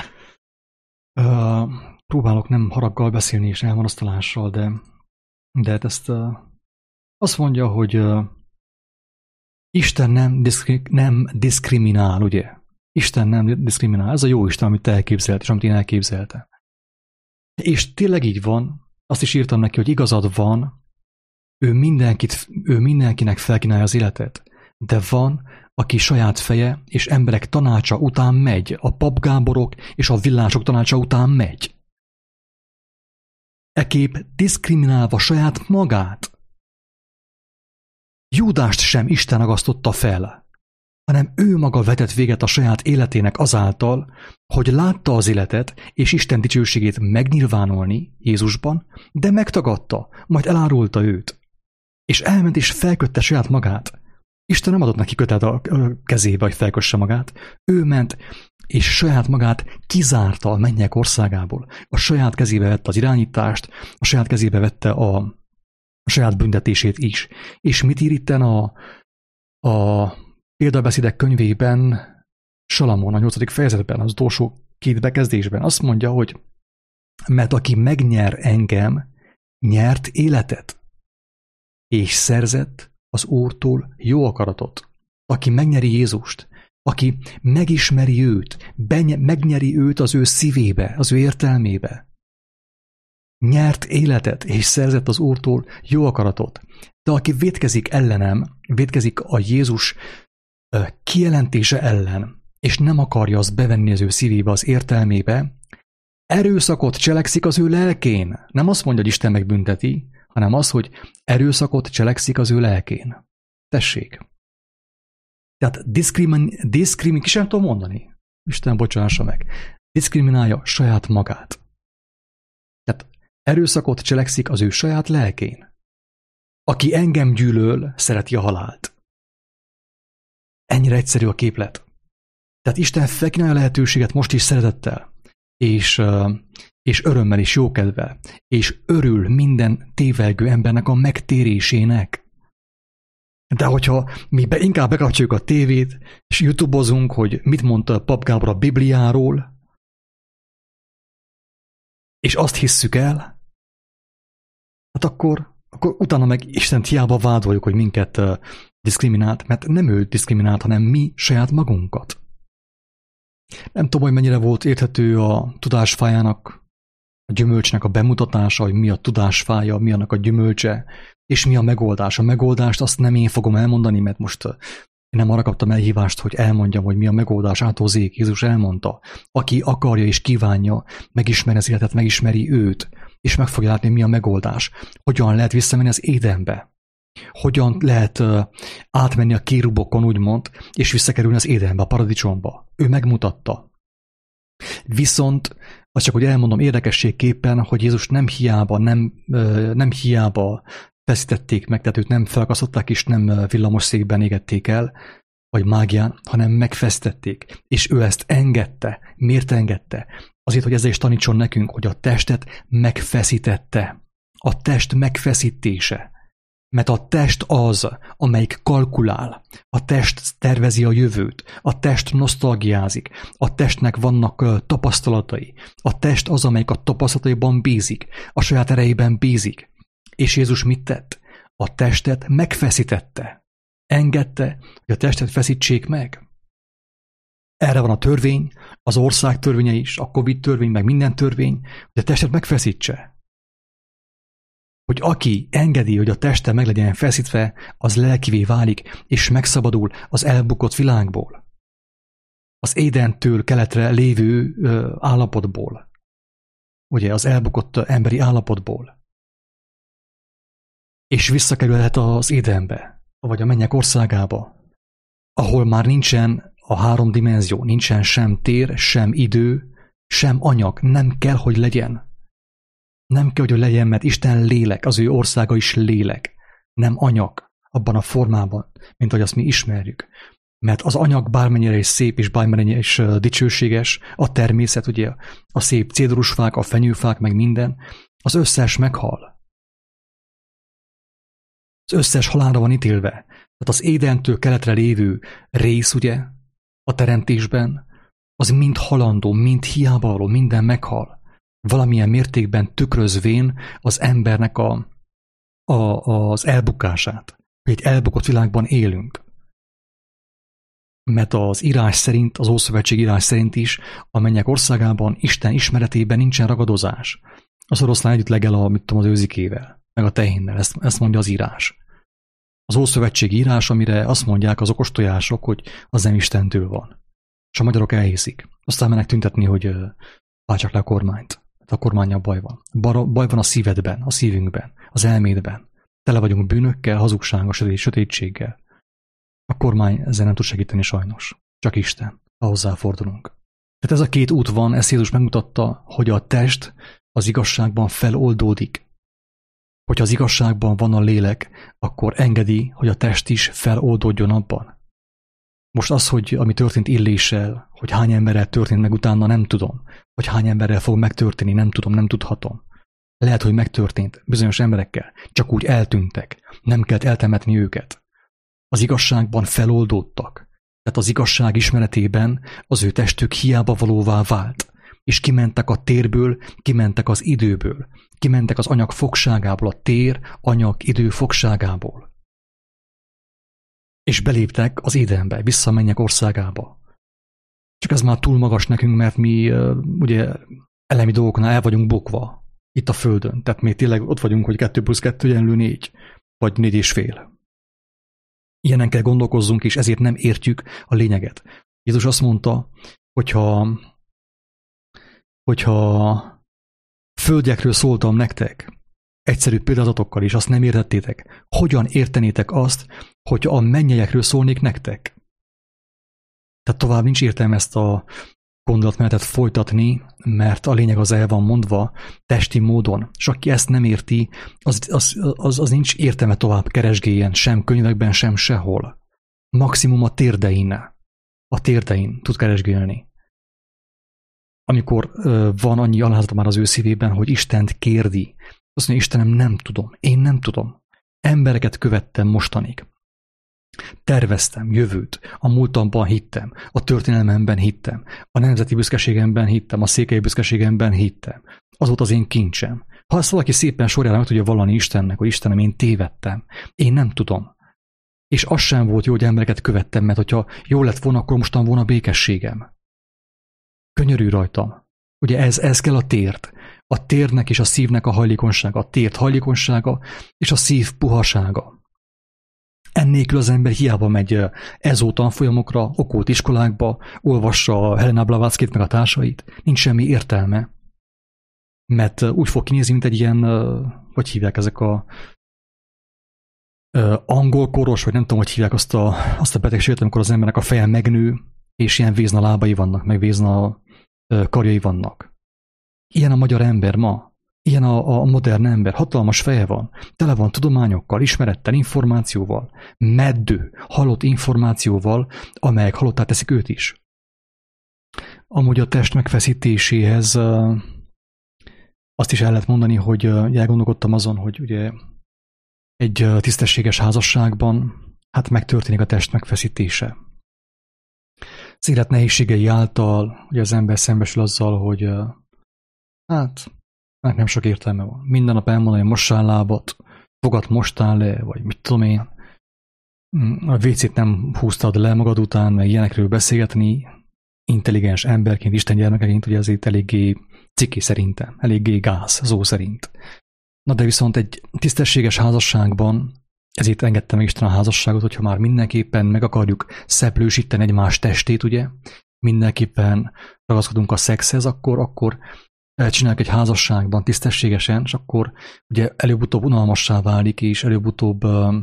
A: próbálok nem haraggal beszélni és elmarasztalással, de ezt azt mondja, hogy Isten nem diszkriminál, ugye? Isten nem diszkriminál. Ez a jó Isten, amit te elképzelt, és amit én elképzeltem. És tényleg így van. Azt is írtam neki, hogy igazad van, ő mindenkinek felkínálja az életet, de van, aki saját feje és emberek tanácsa után megy, a papgáborok és a villások tanácsa után megy. Ekép diszkriminálva saját magát. Júdást sem Isten agasztotta fel, hanem ő maga vetett véget a saját életének azáltal, hogy látta az életet és Isten dicsőségét megnyilvánulni Jézusban, de megtagadta, majd elárulta őt. És elment és felkötte saját magát. Isten nem adott neki kötet a kezébe, hogy felkösse magát. Ő ment, és saját magát kizárta a mennyek országából. A saját kezébe vette az irányítást, a saját kezébe vette a saját büntetését is. És mit ír itten a példabeszédek könyvében Salamon, a 8. fejezetben, az utolsó 2 bekezdésben azt mondja, hogy mert aki megnyer engem, nyert életet, és szerzett az Úrtól jó akaratot. Aki megnyeri Jézust, aki megismeri őt, megnyeri őt az ő szívébe, az ő értelmébe, nyert életet, és szerzett az Úrtól jó akaratot. De aki vétkezik ellenem, vétkezik a Jézus kijelentése ellen, és nem akarja azt bevenni az ő szívébe, az értelmébe, erőszakot cselekszik az ő lelkén. Nem azt mondja, hogy Isten megbünteti, hanem az, hogy erőszakot cselekszik az ő lelkén. Tessék. Tehát ki sem tudom mondani. Isten bocsássa meg. Diszkriminálja saját magát. Tehát erőszakot cselekszik az ő saját lelkén. Aki engem gyűlöl, szereti a halált. Ennyire egyszerű a képlet. Tehát Isten felkínálja a lehetőséget most is szeretettel, és örömmel és jókedvel, és örül minden tévelgő embernek a megtérésének. De hogyha mi inkább bekapcsoljuk a tévét, és YouTube-ozunk, hogy mit mondta Pap Gábor a Bibliáról, és azt hisszük el, hát akkor utána meg Istent hiába vádoljuk, hogy minket diszkriminált, mert nem ő diszkriminált, hanem mi saját magunkat. Nem tudom, hogy mennyire volt érthető a tudásfájának, a gyümölcsnek a bemutatása, hogy mi a tudásfája, mi annak a gyümölcse, és mi a megoldás. A megoldást azt nem én fogom elmondani, mert most én nem arra kaptam elhívást, hogy elmondjam, hogy mi a megoldás. Átózék, Jézus elmondta. Aki akarja és kívánja, megismeri az életet, megismeri őt, és meg fogja látni, mi a megoldás. Hogyan lehet visszamenni az Édenbe. Hogyan lehet átmenni a kérubokon, úgymond, és visszakerülni az Édenbe, a paradicsomba. Ő megmutatta. Viszont, azt csak hogy elmondom érdekességképpen, hogy Jézus nem hiába feszítették meg, tehát őt nem felakasztották és nem villamosszékben égették el, vagy mágián, hanem megfesztették. És ő ezt engedte. Miért engedte? Azért, hogy ezzel is tanítson nekünk, hogy a testet megfeszítette. A test megfeszítése. Mert a test az, amelyik kalkulál. A test tervezi a jövőt. A test nosztalgiázik. A testnek vannak tapasztalatai. A test az, amelyik a tapasztalataiban bízik. A saját erejében bízik. És Jézus mit tett? A testet megfeszítette. Engedte, hogy a testet feszítsék meg. Erre van a törvény, az ország törvénye is, a Covid törvény, meg minden törvény, hogy a testet megfeszítse. Hogy aki engedi, hogy a teste meg legyen feszítve, az lelkivé válik, és megszabadul az elbukott világból. Az Édentől keletre lévő állapotból. Ugye, az elbukott emberi állapotból. És visszakerülhet az Édenbe, vagy a mennyek országába, ahol már nincsen a 3 dimenzió, nincsen sem tér, sem idő, sem anyag, nem kell, hogy legyen. Nem kell, hogy legyen, mert Isten lélek, az ő országa is lélek, nem anyag abban a formában, mint ahogy azt mi ismerjük. Mert az anyag bármennyire is szép, és bármennyire is dicsőséges, a természet, ugye a szép cédrusfák, a fenyőfák, meg minden, az összes meghal. az összes halálra van ítélve. Tehát az Édentől keletre lévő rész, ugye, a teremtésben, az mind halandó, mind hiába való, minden meghal. Valamilyen mértékben tükrözvén az embernek az elbukását. Hogy egy elbukott világban élünk. Mert az írás szerint, az Ószövetség írás szerint is a mennyek országában Isten ismeretében nincsen ragadozás. Az oroszlán együtt legel az őzikével, meg a tehénnel, ezt mondja az írás. Az Ószövetség írás, amire azt mondják az okostojások, hogy az nem Istentől van. És a magyarok elhiszik. Aztán mennek tüntetni, hogy váltsák le a kormányt. A kormánnyal baj van. Baj van a szívedben, a szívünkben, az elmédben. Tele vagyunk bűnökkel, hazugsággal, sötétséggel. A kormány ezzel nem tud segíteni sajnos. Csak Isten. Ahozzá fordulunk. Tehát ez a két út van, ezt Jézus megmutatta, hogy a test az igazságban feloldódik. Hogyha az igazságban van a lélek, akkor engedi, hogy a test is feloldódjon abban. Most az, hogy ami történt Illéssel, hogy hány emberrel történt meg utána, nem tudom. Hogy hány emberrel fog megtörténni, nem tudom, nem tudhatom. Lehet, hogy megtörtént bizonyos emberekkel, csak úgy eltűntek. Nem kellett eltemetni őket. Az igazságban feloldódtak. Tehát az igazság ismeretében az ő testük hiába valóvá vált. És kimentek a térből, kimentek az időből. Kimentek az anyag fogságából, a tér, anyag, idő fogságából. És beléptek az Édenbe, vissza a mennyek országába. Csak ez már túl magas nekünk, mert mi ugye elemi dolgoknál el vagyunk bukva itt a Földön. Tehát mi tényleg ott vagyunk, hogy 2 + 2 = 4, vagy 4,5. Ilyenen kell gondolkozzunk, és ezért nem értjük a lényeget. Jézus azt mondta, hogyha földjekről szóltam nektek, egyszerű példázatokkal, és azt nem értettétek, hogyan értenétek azt, hogyha a mennyeiekről szólnék nektek? Tehát tovább nincs értelme ezt a gondolatmenetet folytatni, mert a lényeg az el van mondva testi módon, és aki ezt nem érti, az nincs értelme tovább keresgéljen, sem könyvekben, sem sehol. Maximum a térdein tud keresgélni. Amikor van annyi alázata már az ő szívében, hogy Istent kérdi, azt mondja, Istenem, nem tudom, én nem tudom. Embereket követtem mostanig. Terveztem jövőt, a múltamban hittem, a történelmemben hittem, a nemzeti büszkeségemben hittem, a székely büszkeségemben hittem. Az volt az én kincsem. Ha ezt valaki szépen sorjára meg tudja vallani Istennek, hogy Istenem, én tévedtem, én nem tudom. És az sem volt jó, hogy embereket követtem, mert hogyha jó lett volna, akkor mostan volna békességem. Könyörű rajtam. Ugye ez kell a tért. A térnek és a szívnek a hajlékonysága, a tért hajlékonysága és a szív puhasága. Ennélkül az ember hiába megy ezótanfolyamokra, okkult iskolákba, olvassa a Helena Blavatskyt meg a társait. Nincs semmi értelme. Mert úgy fog kinézni, mint egy ilyen, hogy hívják ezek a angol koros, vagy nem tudom, hogy hívják azt a betegséget, amikor az embernek a feje megnő, és ilyen vézna lábai vannak, meg vézna karjai vannak. Ilyen a magyar ember ma. Ilyen a modern ember, hatalmas feje van, tele van tudományokkal, ismerettel, információval, meddő, halott információval, amelyek halottá teszik őt is. Amúgy a test megfeszítéséhez azt is el lehet mondani, hogy elgondolkodtam azon, hogy ugye egy tisztességes házasságban hát megtörténik a test megfeszítése. Az élet nehézségei által ugye az ember szembesül azzal, hogy ennek nem sok értelme van. Minden nap elmondani, hogy mossál lábat, fogat mostál le, vagy mit tudom én. A WC-t nem húztad le magad után, meg ilyenekről beszélgetni. Intelligens emberként, Isten gyermekeként, ugye azért eléggé ciki szerintem, eléggé gáz, szó szerint. Na de viszont egy tisztességes házasságban, ezért engedte meg Isten a házasságot, hogyha már mindenképpen meg akarjuk szeplősíteni egymás testét, ugye, mindenképpen ragaszkodunk a szexhez, akkor csináljuk egy házasságban tisztességesen, és akkor ugye előbb-utóbb unalmassá válik, és előbb-utóbb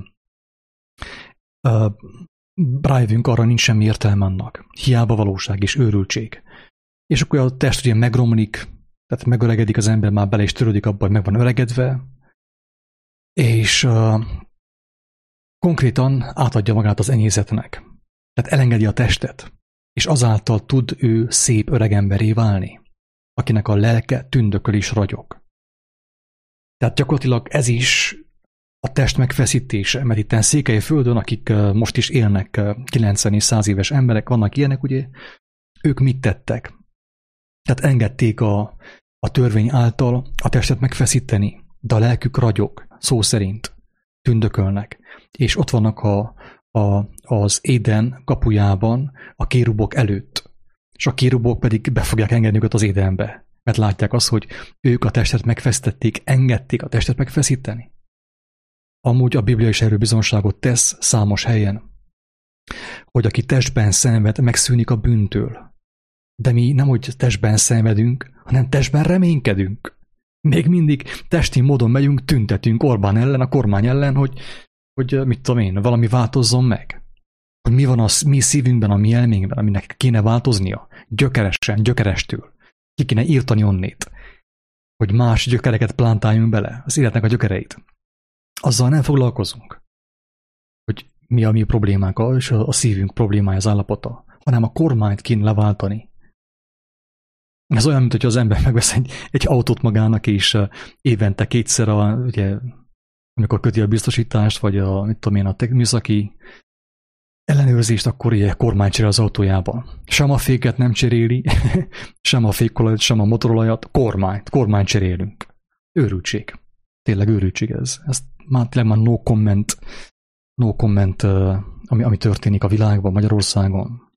A: rájövünk arra, nincs semmi értelme annak. Hiába valóság és őrültség. És akkor a test ugye megromlik, tehát megöregedik az ember, már bele is törődik abba, hogy meg van öregedve, és konkrétan átadja magát az enyészetnek. Tehát elengedi a testet, és azáltal tud ő szép öregemberé válni, akinek a lelke tündököl is ragyog. Tehát gyakorlatilag ez is a test megfeszítése, mert itt Székelyföldön, akik most is élnek 90 és 100 éves emberek, vannak ilyenek, ugye, ők mit tettek? Tehát engedték a törvény által a testet megfeszíteni, de a lelkük ragyog, szó szerint, tündökölnek, és ott vannak az Éden kapujában a kérubok előtt, és a kérubok pedig be fogják engedni őket az Édenbe, mert látják azt, hogy ők a testet megfeszítették, engedték a testet megfeszíteni. Amúgy a Biblia is erről bizonságot tesz számos helyen, hogy aki testben szenved, megszűnik a bűntől. De mi nem, hogy testben szenvedünk, hanem testben reménykedünk. Még mindig testi módon megyünk, tüntetünk Orbán ellen, a kormány ellen, hogy mit tudom én, valami változzon meg. Hogy mi van a mi szívünkben, a mi elménkben, aminek kéne változnia, gyökerestől. Ki kéne írtani onnét, hogy más gyökereket plántáljunk bele, az életnek a gyökereit. Azzal nem foglalkozunk, hogy mi a mi problémánk, és a szívünk problémája, az állapota, hanem a kormányt kéne leváltani. Ez olyan, mint hogy az ember megvesz egy autót magának, és évente kétszer, ugye, amikor köti a biztosítást, vagy a műszaki ellenőrzést, akkor ugye kormány cserél az autójában. Sem a féket nem cseréli, sem a fékolajat, sem a motorolajat, kormány cserélünk. Őrültség. Tényleg őrültség ez. Ez tényleg már no comment, ami történik a világban, Magyarországon.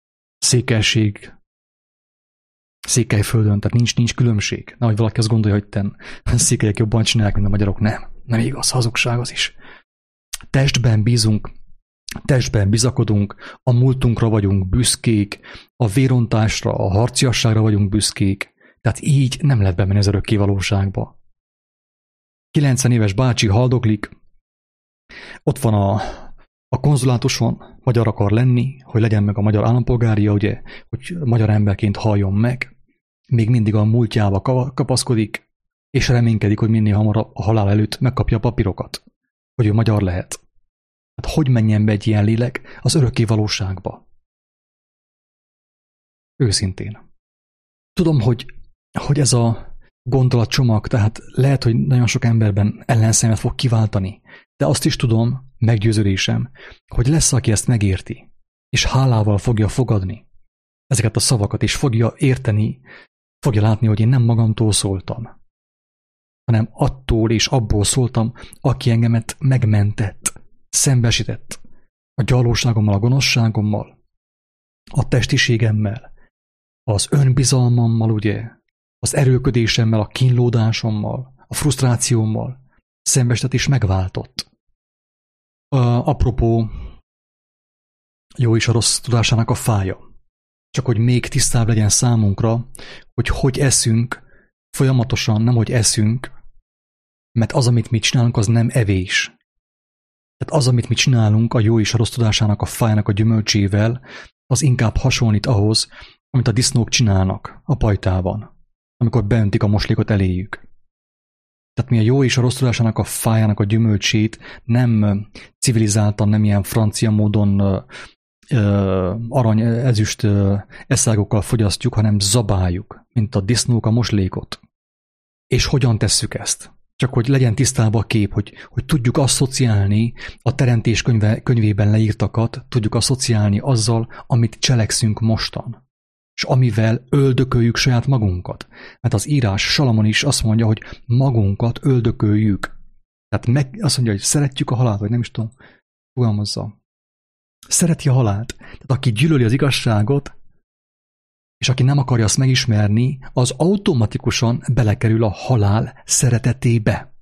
A: Székelyföldön, tehát nincs különbség. Nehogy valaki azt gondolja, hogy székelyek jobban csinálják, mint a magyarok. Nem igaz, hazugság az is. Testben bízunk, testben bizakodunk, a múltunkra vagyunk büszkék, a vérontásra, a harciasságra vagyunk büszkék, tehát így nem lehet bemenni az örökké valóságba. 90 éves bácsi haldoklik, ott van a konzulátuson, magyar akar lenni, hogy legyen meg a magyar állampolgárja, ugye, hogy magyar emberként halljon meg, még mindig a múltjába kapaszkodik, és reménykedik, hogy minél hamarabb a halál előtt megkapja a papírokat, hogy ő magyar lehet. Hát hogy menjen be egy ilyen lélek az örökké valóságba? Őszintén. Tudom, hogy ez a gondolatcsomag, tehát lehet, hogy nagyon sok emberben ellenszemet fog kiváltani, de azt is tudom, meggyőződésem, hogy lesz, aki ezt megérti, és hálával fogja fogadni ezeket a szavakat, és fogja érteni, fogja látni, hogy én nem magamtól szóltam, hanem attól és abból szóltam, aki engemet megmentett, szembesített a gyarlóságommal, a gonoszságommal, a testiségemmel, az önbizalmammal, ugye, az erőködésemmel, a kínlódásommal, a frusztrációmmal szembesített és megváltott. Apropó, jó és a rossz tudásának a fája. Csak hogy még tisztább legyen számunkra, hogy eszünk, folyamatosan nem, hogy eszünk, mert az, amit mi csinálunk, az nem evés. Tehát az, amit mi csinálunk a jó és a rossz tudásának a fájának a gyümölcsével, az inkább hasonlít ahhoz, amit a disznók csinálnak a pajtában, amikor beöntik a moslékot eléjük. Tehát mi a jó és a rossz tudásának a fájának a gyümölcsét nem civilizáltan, nem ilyen francia módon arany, ezüst eszágokkal fogyasztjuk, hanem zabáljuk, mint a disznók a moslékot. És hogyan tesszük ezt? Csak hogy legyen tisztában a kép, hogy tudjuk asszociálni a Teremtés könyvében leírtakat, tudjuk asszociálni azzal, amit cselekszünk mostan. És amivel öldököljük saját magunkat. Mert az írás, Salamon is azt mondja, hogy magunkat öldököljük. Tehát azt mondja, hogy szeretjük a halált, vagy nem is tudom, fogalmazza. Szereti a halált. Tehát aki gyűlöli az igazságot, és aki nem akarja azt megismerni, az automatikusan belekerül a halál szeretetébe.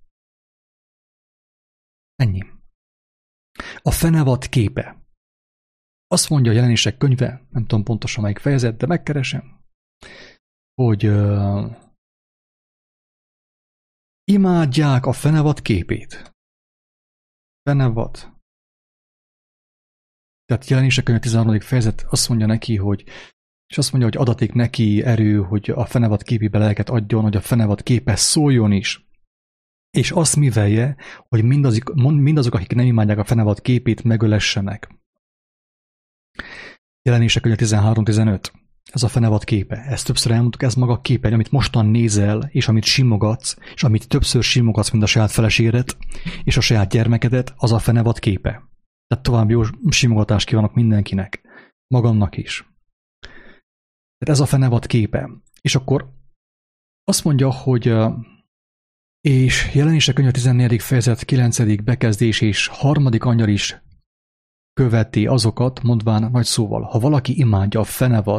A: Ennyi. A fenevad képe. Azt mondja a Jelenések könyve, nem tudom pontosan melyik fejezet, de megkeresem, hogy imádják a fenevad képét. Fenevad. Tehát Jelenések könyve 13. fejezet azt mondja neki, és azt mondja, hogy adaték neki erő, hogy a fenevad képébe lelket adjon, hogy a fenevad képe szóljon is. És azt mivelje, hogy mindazok, akik nem imádják a fenevad képét, megölessenek. Jelenések könyve 13-15. Ez a fenevad képe. Ezt többször elmondtuk, ez maga a képe, amit mostan nézel, és amit simogatsz, és amit többször simogatsz, mint a saját feleségedet, és a saját gyermekedet, az a fenevad képe. Tehát további jó simogatást kívánok mindenkinek. Magamnak is. Tehát ez a fenevad képe. És akkor azt mondja, hogy és Jelenések könyve 14. fejezet 9. bekezdés és 3. angyal is követi azokat, mondván nagy szóval, ha valaki imádja a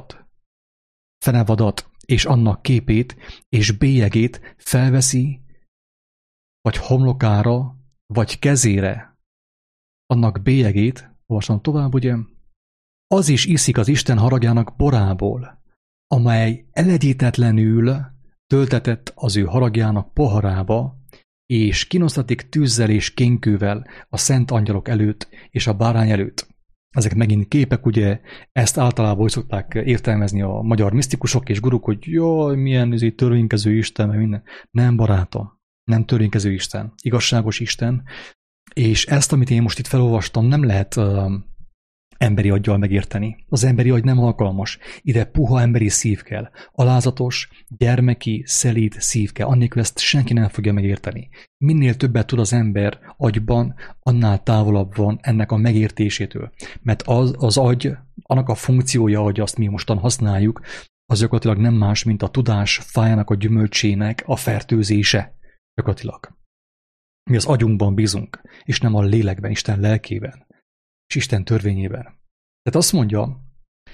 A: fenevadat és annak képét és bélyegét felveszi, vagy homlokára, vagy kezére annak bélyegét, olvasom tovább, ugye, az is iszik az Isten haragjának borából, amely elegyítetlenül töltetett az ő haragjának poharába, és kinosztatik tűzzel és kénkővel a szent angyalok előtt és a bárány előtt. Ezek megint képek, ugye, ezt általában úgy szokták értelmezni a magyar misztikusok és guruk, hogy jaj, milyen ez egy törvénykező Isten, meg minden. Nem, barátom, nem törvénykező Isten, igazságos Isten, és ezt, amit én most itt felolvastam, nem lehet emberi aggyal megérteni. Az emberi agy nem alkalmas. Ide puha emberi szív kell. Alázatos, gyermeki, szelíd szív kell. Annélkül ezt senki nem fogja megérteni. Minél többet tud az ember agyban, annál távolabb van ennek a megértésétől. Mert az agy, annak a funkciója, hogy azt mi mostan használjuk, az gyakorlatilag nem más, mint a tudás fájának a gyümölcsének a fertőzése. Gyakorlatilag. Mi az agyunkban bízunk, és nem a lélekben, Isten lelkében. És Isten törvényében. Tehát azt mondja,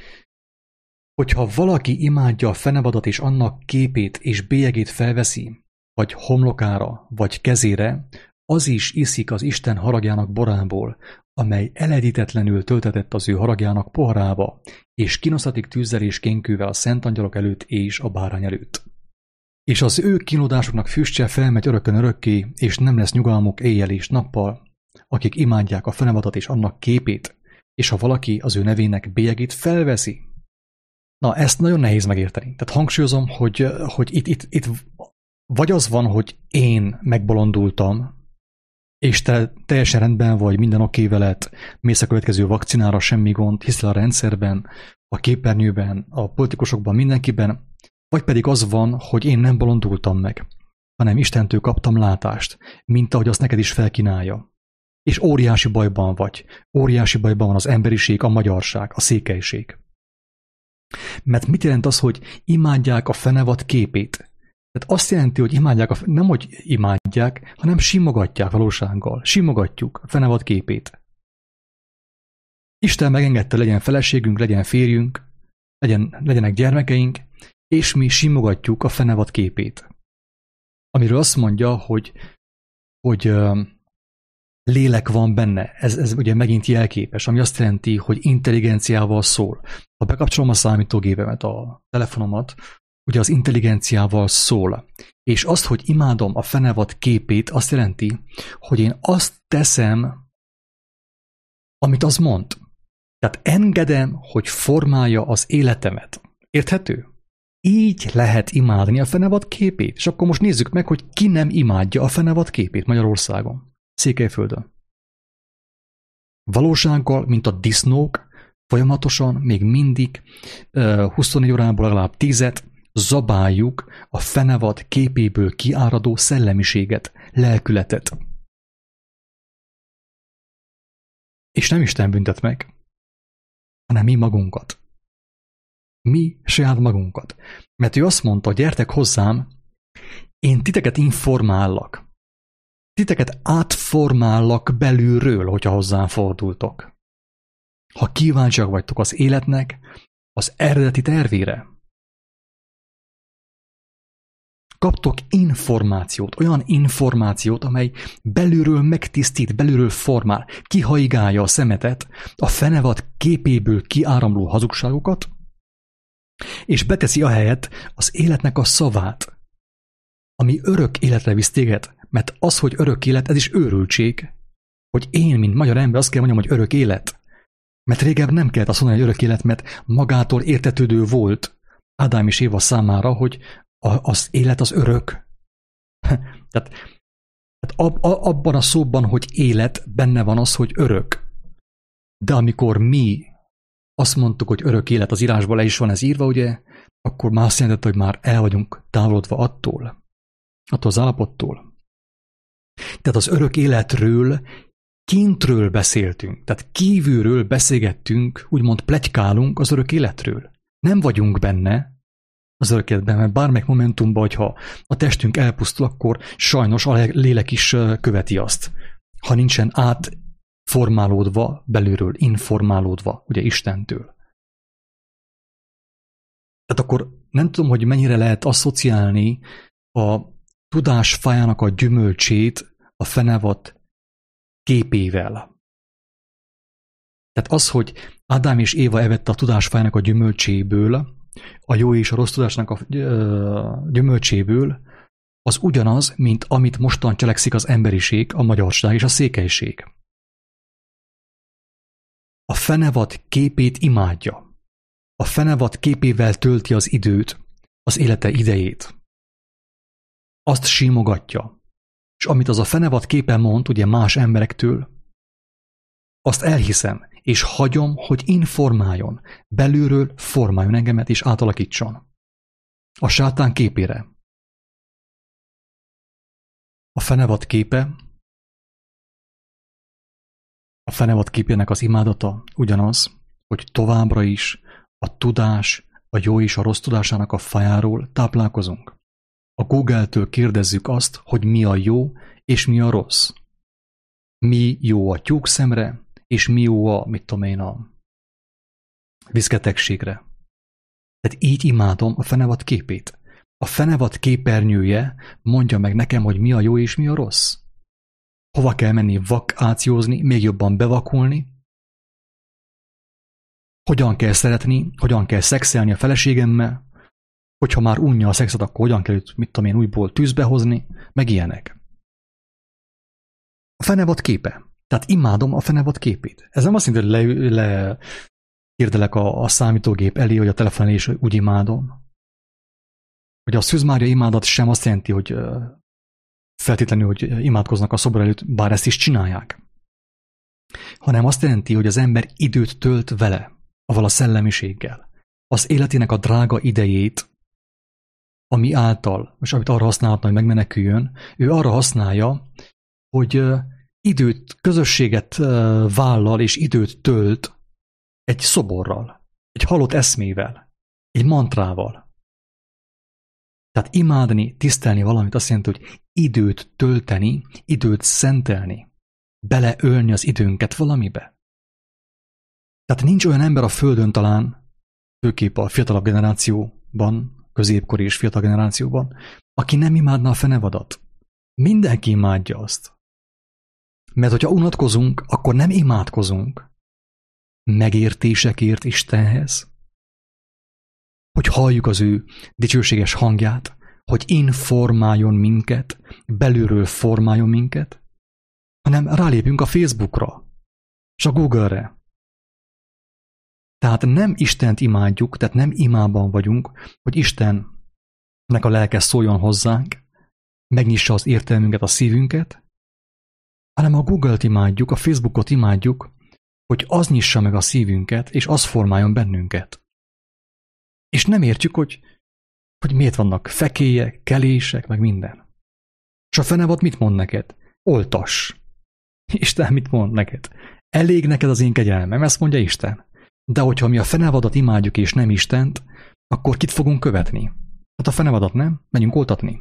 A: hogy ha valaki imádja a fenevadat és annak képét és bélyegét felveszi, vagy homlokára, vagy kezére, az is iszik az Isten haragjának borából, amely eledítetlenül töltetett az ő haragjának poharába, és kinosztatik tűzzel és kénkővel a szent angyalok előtt és a bárány előtt. És az ő kínlódásoknak füstje felmegy örökön örökké, és nem lesz nyugalmuk éjjel és nappal, akik imádják a fenevadat és annak képét, és ha valaki az ő nevének bélyegét felveszi. Na, ezt nagyon nehéz megérteni. Tehát hangsúlyozom, hogy itt vagy az van, hogy én megbolondultam, és te teljesen rendben vagy, minden oké veled, mész a következő vakcinára, semmi gond, hiszel a rendszerben, a képernyőben, a politikusokban, mindenkiben, vagy pedig az van, hogy én nem bolondultam meg, hanem Istentől kaptam látást, mint ahogy azt neked is felkínálja. És óriási bajban vagy. Óriási bajban van az emberiség, a magyarság, a székelység. Mert mit jelent az, hogy imádják a fenevad képét? Tehát azt jelenti, hogy imádják, nem hogy imádják, hanem simogatják valósággal. Simogatjuk a fenevad képét. Isten megengedte, legyen feleségünk, legyen férjünk, legyenek gyermekeink, és mi simogatjuk a fenevad képét. Amiről azt mondja, hogy lélek van benne. Ez ugye megint jelképes, ami azt jelenti, hogy intelligenciával szól. Ha bekapcsolom a számítógépemet, a telefonomat, ugye az intelligenciával szól. És azt, hogy imádom a fenevad képét, azt jelenti, hogy én azt teszem, amit az mond. Tehát engedem, hogy formálja az életemet. Érthető? Így lehet imádni a fenevad képét. És akkor most nézzük meg, hogy ki nem imádja a fenevad képét Magyarországon. Székelyföldön. Valósággal, mint a disznók, folyamatosan, még mindig 24 órából legalább 10-et zabáljuk a fenevad képéből kiáradó szellemiséget, lelkületet. És nem Isten büntet meg, hanem mi magunkat. Mi saját magunkat. Mert ő azt mondta, gyertek hozzám, én titeket informállak. Titeket átformállak belülről, hogyha hozzám fordultok. Ha kíváncsiak vagytok az életnek, az eredeti tervére. Kaptok információt, olyan információt, amely belülről megtisztít, belülről formál, kihaigálja a szemetet, a fenevad képéből kiáramló hazugságokat, és beteszi a helyet az életnek a szavát, ami örök életre visz téged, mert az, hogy örök élet, ez is őrültség, hogy én, mint magyar ember, azt kell mondjam, hogy örök élet. Mert régebben nem kellett azt mondani, hogy örök élet, mert magától értetődő volt Ádám és Éva számára, hogy az élet az örök. Tehát abban a szóban, hogy élet, benne van az, hogy örök. De amikor mi azt mondtuk, hogy örök élet az írásban le is van ez írva, ugye, akkor már azt jelentette, hogy már el vagyunk távolodva attól az állapottól. Tehát az örök életről kintről beszéltünk, tehát kívülről beszélgettünk, úgymond pletykálunk az örök életről. Nem vagyunk benne az örök életben, mert bármelyik momentumban, hogyha a testünk elpusztul, akkor sajnos a lélek is követi azt. Ha nincsen átformálódva belülről, informálódva, ugye Istentől. Tehát akkor nem tudom, hogy mennyire lehet asszociálni a tudás fájának a gyümölcsét a fenevad képével. Tehát az, hogy Ádám és Éva evette a tudás fájának a gyümölcséből, a jó és a rossz tudásnak a gyümölcséből, az ugyanaz, mint amit mostan cselekszik az emberiség, a magyarság és a székelység. A fenevad képét imádja. A fenevad képével tölti az időt, az élete idejét. Azt simogatja. És amit az a fenevad képe mond, ugye más emberektől, azt elhiszem, és hagyom, hogy informáljon, belülről formáljon engemet és átalakítson. A sátán képére. A fenevad képe, a fenevad képének az imádata ugyanaz, hogy továbbra is a tudás, a jó és a rossz tudásának a fajáról táplálkozunk. A Google-től kérdezzük azt, hogy mi a jó és mi a rossz. Mi jó a tyúk szemre, és mi jó a, a viszketegségre. Tehát így imádom a fenevad képét. A fenevad képernyője mondja meg nekem, hogy mi a jó és mi a rossz. Hova kell menni vakációzni, még jobban bevakulni, hogyan kell szeretni, hogyan kell szexelni a feleségemmel, hogyha már unja a szexet, akkor hogyan kell őt, újból tűzbe hozni, meg ilyenek. A fenevad képe. Tehát imádom a fenevad képét. Ez nem azt jelenti, hogy hirdelek a számítógép elé, hogy a telefon elé is úgy imádom. Hogy a Szűz Mária imádat sem azt jelenti, hogy feltétlenül, hogy imádkoznak a szobor előtt, bár ezt is csinálják. Hanem azt jelenti, hogy az ember időt tölt vele, avval a szellemiséggel. Az életének a drága idejét, ami által, és amit arra használhatna, hogy megmeneküljön, ő arra használja, hogy időt, közösséget vállal és időt tölt egy szoborral, egy halott eszmével, egy mantrával. Tehát imádni, tisztelni valamit azt jelenti, hogy időt tölteni, időt szentelni, beleölni az időnket valamibe. Tehát nincs olyan ember a Földön talán, főképp a fiatalabb generációban, középkori és fiatal generációban, aki nem imádna a fenevadat. Mindenki imádja azt. Mert hogyha unatkozunk, akkor nem imádkozunk. Megértésekért Istenhez, hogy halljuk az ő dicsőséges hangját, hogy informáljon minket, belülről formáljon minket, hanem rálépünk a Facebookra, és a Google-re. Tehát nem Istent imádjuk, tehát nem imában vagyunk, hogy Istennek a lelke szóljon hozzánk, megnyissa az értelmünket, a szívünket, hanem a Google-t imádjuk, a Facebookot imádjuk, hogy az nyissa meg a szívünket, és az formáljon bennünket. És nem értjük, hogy miért vannak fekélyek, kelések, meg minden. És a fenevad mit mond neked? Oltass. Isten mit mond neked? Elég neked az én kegyelmem, ezt mondja Isten. De hogyha mi a fenevadat imádjuk és nem Istent, akkor kit fogunk követni? Hát a fenevadat nem? Menjünk oltatni.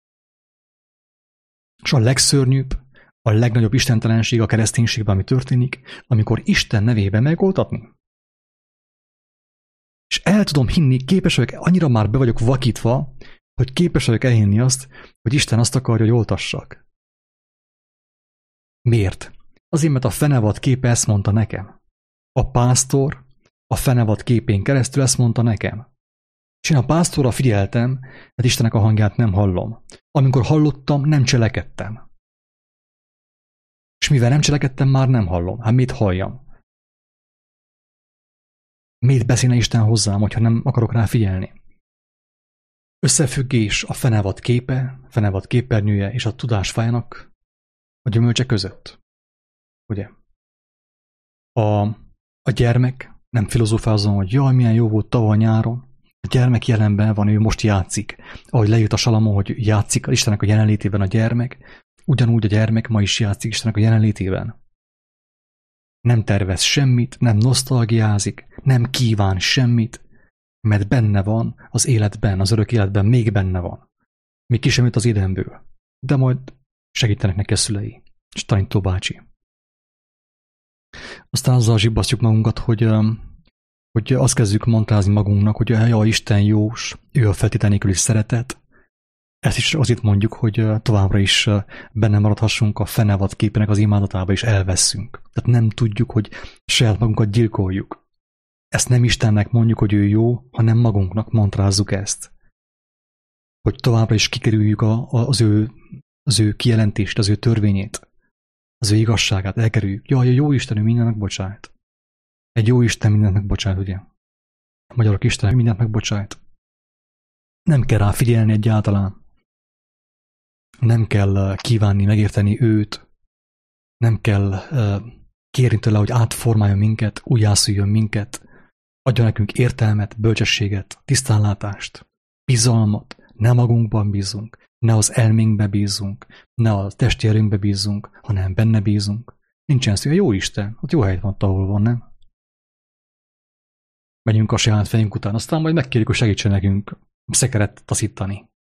A: És a legszörnyűbb, a legnagyobb istentelenség a kereszténységben, ami történik, amikor Isten nevében megoltatni. És el tudom hinni, képes vagyok, annyira már be vagyok vakítva, hogy képes vagyok elhinni azt, hogy Isten azt akarja, hogy oltassak. Miért? Azért, mert a fenevad képe ezt mondta nekem. A pásztor a fenevad képén keresztül ezt mondta nekem. És én a pásztorra figyeltem, mert Istennek a hangját nem hallom. Amikor hallottam, nem cselekedtem. És mivel nem cselekedtem, már nem hallom. Hát mit halljam? Miért beszélne Isten hozzám, hogyha nem akarok rá figyelni? Összefüggés a fenevad képe, fenevad képernyője és a tudásfájának a gyümölcse között. Ugye? A gyermek Nem filozofázom, hogy jaj, milyen jó volt tavaly nyáron. A gyermek jelenben van, ő most játszik. Ahogy leírt a Salamon, hogy játszik Istennek a jelenlétében a gyermek, ugyanúgy a gyermek ma is játszik Istennek a jelenlétében. Nem tervez semmit, nem nosztalgiázik, nem kíván semmit, mert benne van az életben, az örök életben még benne van. Még ki sem jött az édenből. De majd segítenek neki a szülei, és tanító bácsi. Aztán azzal zsibbasztjuk magunkat, hogy azt kezdjük mantrázni magunknak, hogy ja, Isten jós, ő a feltétel nélküli szeretet. Ezt is azért mondjuk, hogy továbbra is benne maradhassunk a fenevad képének az imádatába, és elveszünk. Tehát nem tudjuk, hogy saját magunkat gyilkoljuk. Ezt nem Istennek mondjuk, hogy ő jó, hanem magunknak mantrázzuk ezt. Hogy továbbra is kikerüljük az ő kijelentést, az ő törvényét, az ő igazságát, elkerüljük. Jaj, a jó Isten, ő mindent megbocsájt. Egy jó Isten mindent megbocsájt, ugye? A magyarok Isten mindent megbocsájt. Nem kell rá figyelni egyáltalán. Nem kell kívánni, megérteni őt. Nem kell kérni tőle, hogy átformáljon minket, újjászüljon minket. Adjon nekünk értelmet, bölcsességet, tisztánlátást, bizalmat. Ne magunkban bízunk, ne az elménkbe bízunk, ne a testi erőnkbe bízunk, hanem benne bízunk. Nincsen szó, jó Isten, ott jó helyet van, ahol van, nem? Menjünk a saját fejünk után, aztán majd megkérjük, hogy segítsen nekünk szekeret taszítani.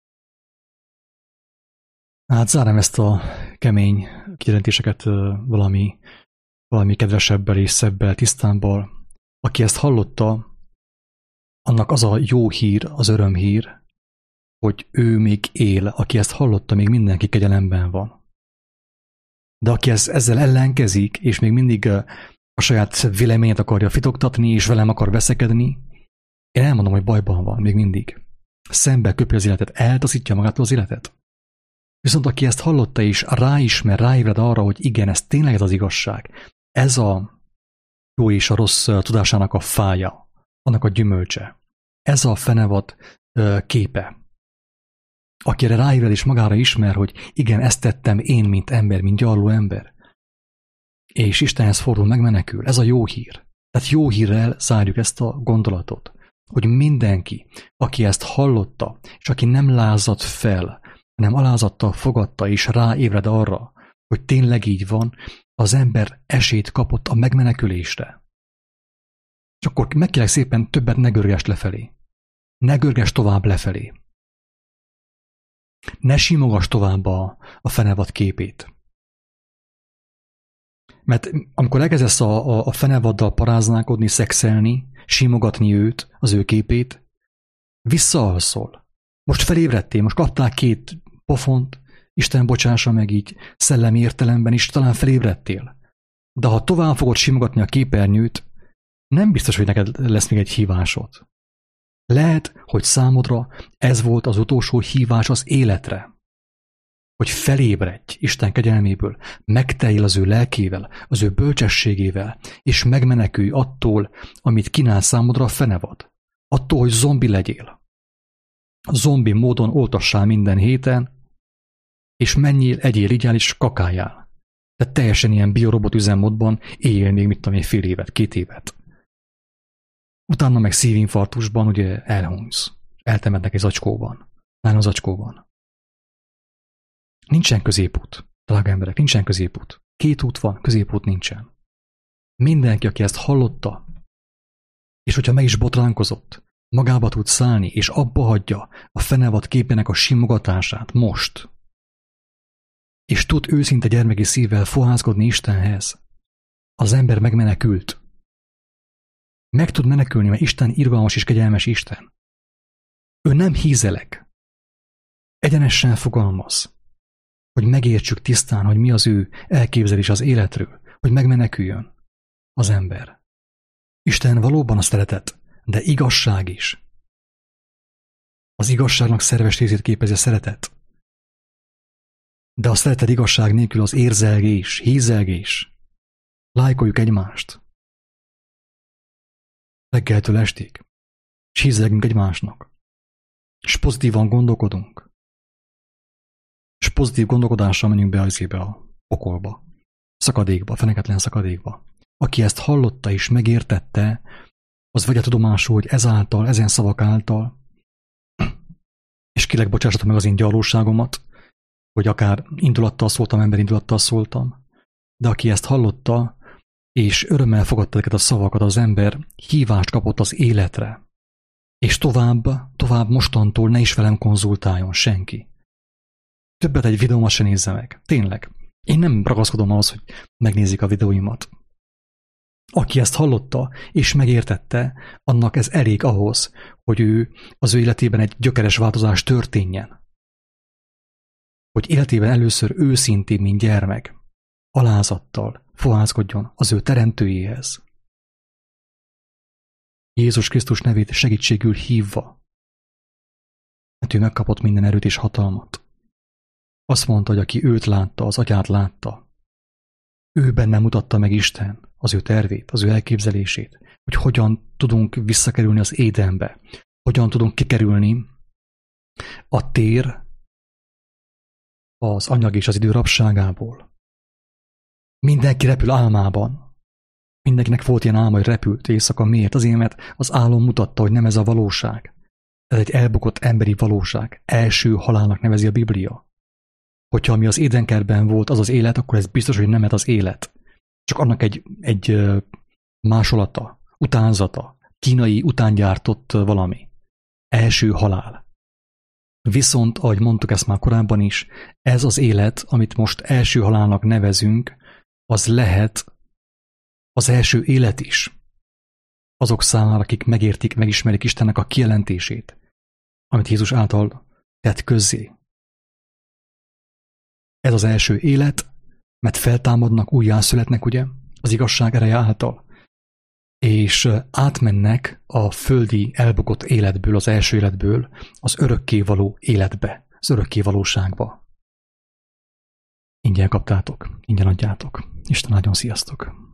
A: Hát zárám ezt a kemény kijelentéseket valami kedvesebbel és szebbel, tisztábbal. Aki ezt hallotta, annak az a jó hír, az örömhír, hogy ő még él. Aki ezt hallotta, még mindenki kegyelemben van. De aki ezzel ellenkezik, és még mindig a saját véleményét akarja fitoktatni, és velem akar veszekedni, én elmondom, hogy bajban van még mindig. Szembe köpi az életet, eltaszítja magától az életet. Viszont aki ezt hallotta, és ráébred arra, hogy igen, ez tényleg ez az igazság, ez a jó és a rossz tudásának a fája, annak a gyümölcse, ez a fenevad képe. Aki erre ráébred és magára ismer, hogy igen, ezt tettem én, mint ember, mint gyarló ember, és Istenhez fordul, megmenekül. Ez a jó hír. Tehát jó hírrel zárjuk ezt a gondolatot, hogy mindenki, aki ezt hallotta, és aki nem lázadt fel, hanem alázattal fogadta, és ráébred arra, hogy tényleg így van, az ember esélyt kapott a megmenekülésre. És akkor megkérlek szépen, többet ne görgess lefelé. Ne görgess tovább lefelé. Ne simogass tovább a fenevad képét. Mert amikor elkezdesz a fenevaddal paráználkodni, szexelni, simogatni őt, az ő képét, visszaalszol. Most felébredtél, most kaptál 2 pofont, Isten bocsássa meg így szellemi értelemben is, talán felébredtél. De ha tovább fogod simogatni a képernyőt, nem biztos, hogy neked lesz még egy hívásod. Lehet, hogy számodra ez volt az utolsó hívás az életre. Hogy felébredj Isten kegyelméből, megteljél az ő lelkével, az ő bölcsességével, és megmenekülj attól, amit kínál számodra a fenevad. Attól, hogy zombi legyél. Zombi módon oltassál minden héten, és menjél, egyél, igyál és kakáljál. Tehát teljesen ilyen biorobot üzemmódban éljél még, mit tudom én, fél évet, 2 évet. Utána meg szívinfarktusban ugye elhunysz. Eltemetnek egy zacskóban. Nálam zacskóban. Nincsen középút, drága emberek, nincsen középút. 2 út van, középút nincsen. Mindenki, aki ezt hallotta, és hogyha meg is botránkozott, magába tud szállni, és abba hagyja a fenevad képének a simogatását most, és tud őszinte gyermeki szívvel fohászkodni Istenhez, az ember megmenekült. Meg tud menekülni, mert Isten irgalmas és kegyelmes Isten. Ő nem hízelek. Egyenesen fogalmaz, hogy megértsük tisztán, hogy mi az ő elképzelés az életről, hogy megmeneküljön az ember. Isten valóban a szeretet, de igazság is. Az igazságnak szerves részét képezi a szeretet. De a szeretet igazság nélkül az érzelgés, hízelgés. Lájkoljuk egymást. Reggeltől estig. És hízelgünk egymásnak. És pozitívan gondolkodunk. És pozitív gondolkodással menjünk be a pokolba. Szakadékba, feneketlen szakadékba. Aki ezt hallotta és megértette, az vegye tudomásul, hogy ezáltal, ezen szavak által, és kérlek bocsássatok meg az én gyarlóságomat, hogy akár indulattal szóltam, emberindulattal szóltam, de aki ezt hallotta, és örömmel fogadta ezeket a szavakat, az ember hívást kapott az életre, és tovább mostantól ne is velem konzultáljon senki. Többet egy videómat se nézze meg. Tényleg. Én nem ragaszkodom ahhoz, hogy megnézik a videóimat. Aki ezt hallotta és megértette, annak ez elég ahhoz, hogy az ő életében egy gyökeres változás történjen. Hogy életében először őszintén, mint gyermek, alázattal fohászkodjon az ő teremtőjéhez. Jézus Krisztus nevét segítségül hívva, mert ő megkapott minden erőt és hatalmat. Azt mondta, hogy aki őt látta, az atyát látta. Ő benne mutatta meg Isten az ő tervét, az ő elképzelését, hogy hogyan tudunk visszakerülni az Édenbe, hogyan tudunk kikerülni a tér, az anyag és az idő rabságából. Mindenki repül álmában. Mindenkinek volt ilyen álma, hogy repült éjszaka. Miért? Azért, mert az álom mutatta, hogy nem ez a valóság. Ez egy elbukott emberi valóság. Első halálnak nevezi a Biblia. Hogyha ami az Édenkertben volt, az az élet, akkor ez biztos, hogy nem az élet. Csak annak egy másolata, utánzata, kínai utángyártott valami. Első halál. Viszont, ahogy mondtuk ezt már korábban is, ez az élet, amit most első halálnak nevezünk, az lehet az első élet is. Azok számára, akik megértik, megismerik Istennek a kijelentését, amit Jézus által tett közzé. Ez az első élet, mert feltámadnak, újjászületnek, ugye, az igazság ereje által, és átmennek a földi elbukott életből, az első életből az örökkévaló életbe, az örökkévalóságba. Ingyen kaptátok, ingyen adjátok. Isten áldjon, sziasztok!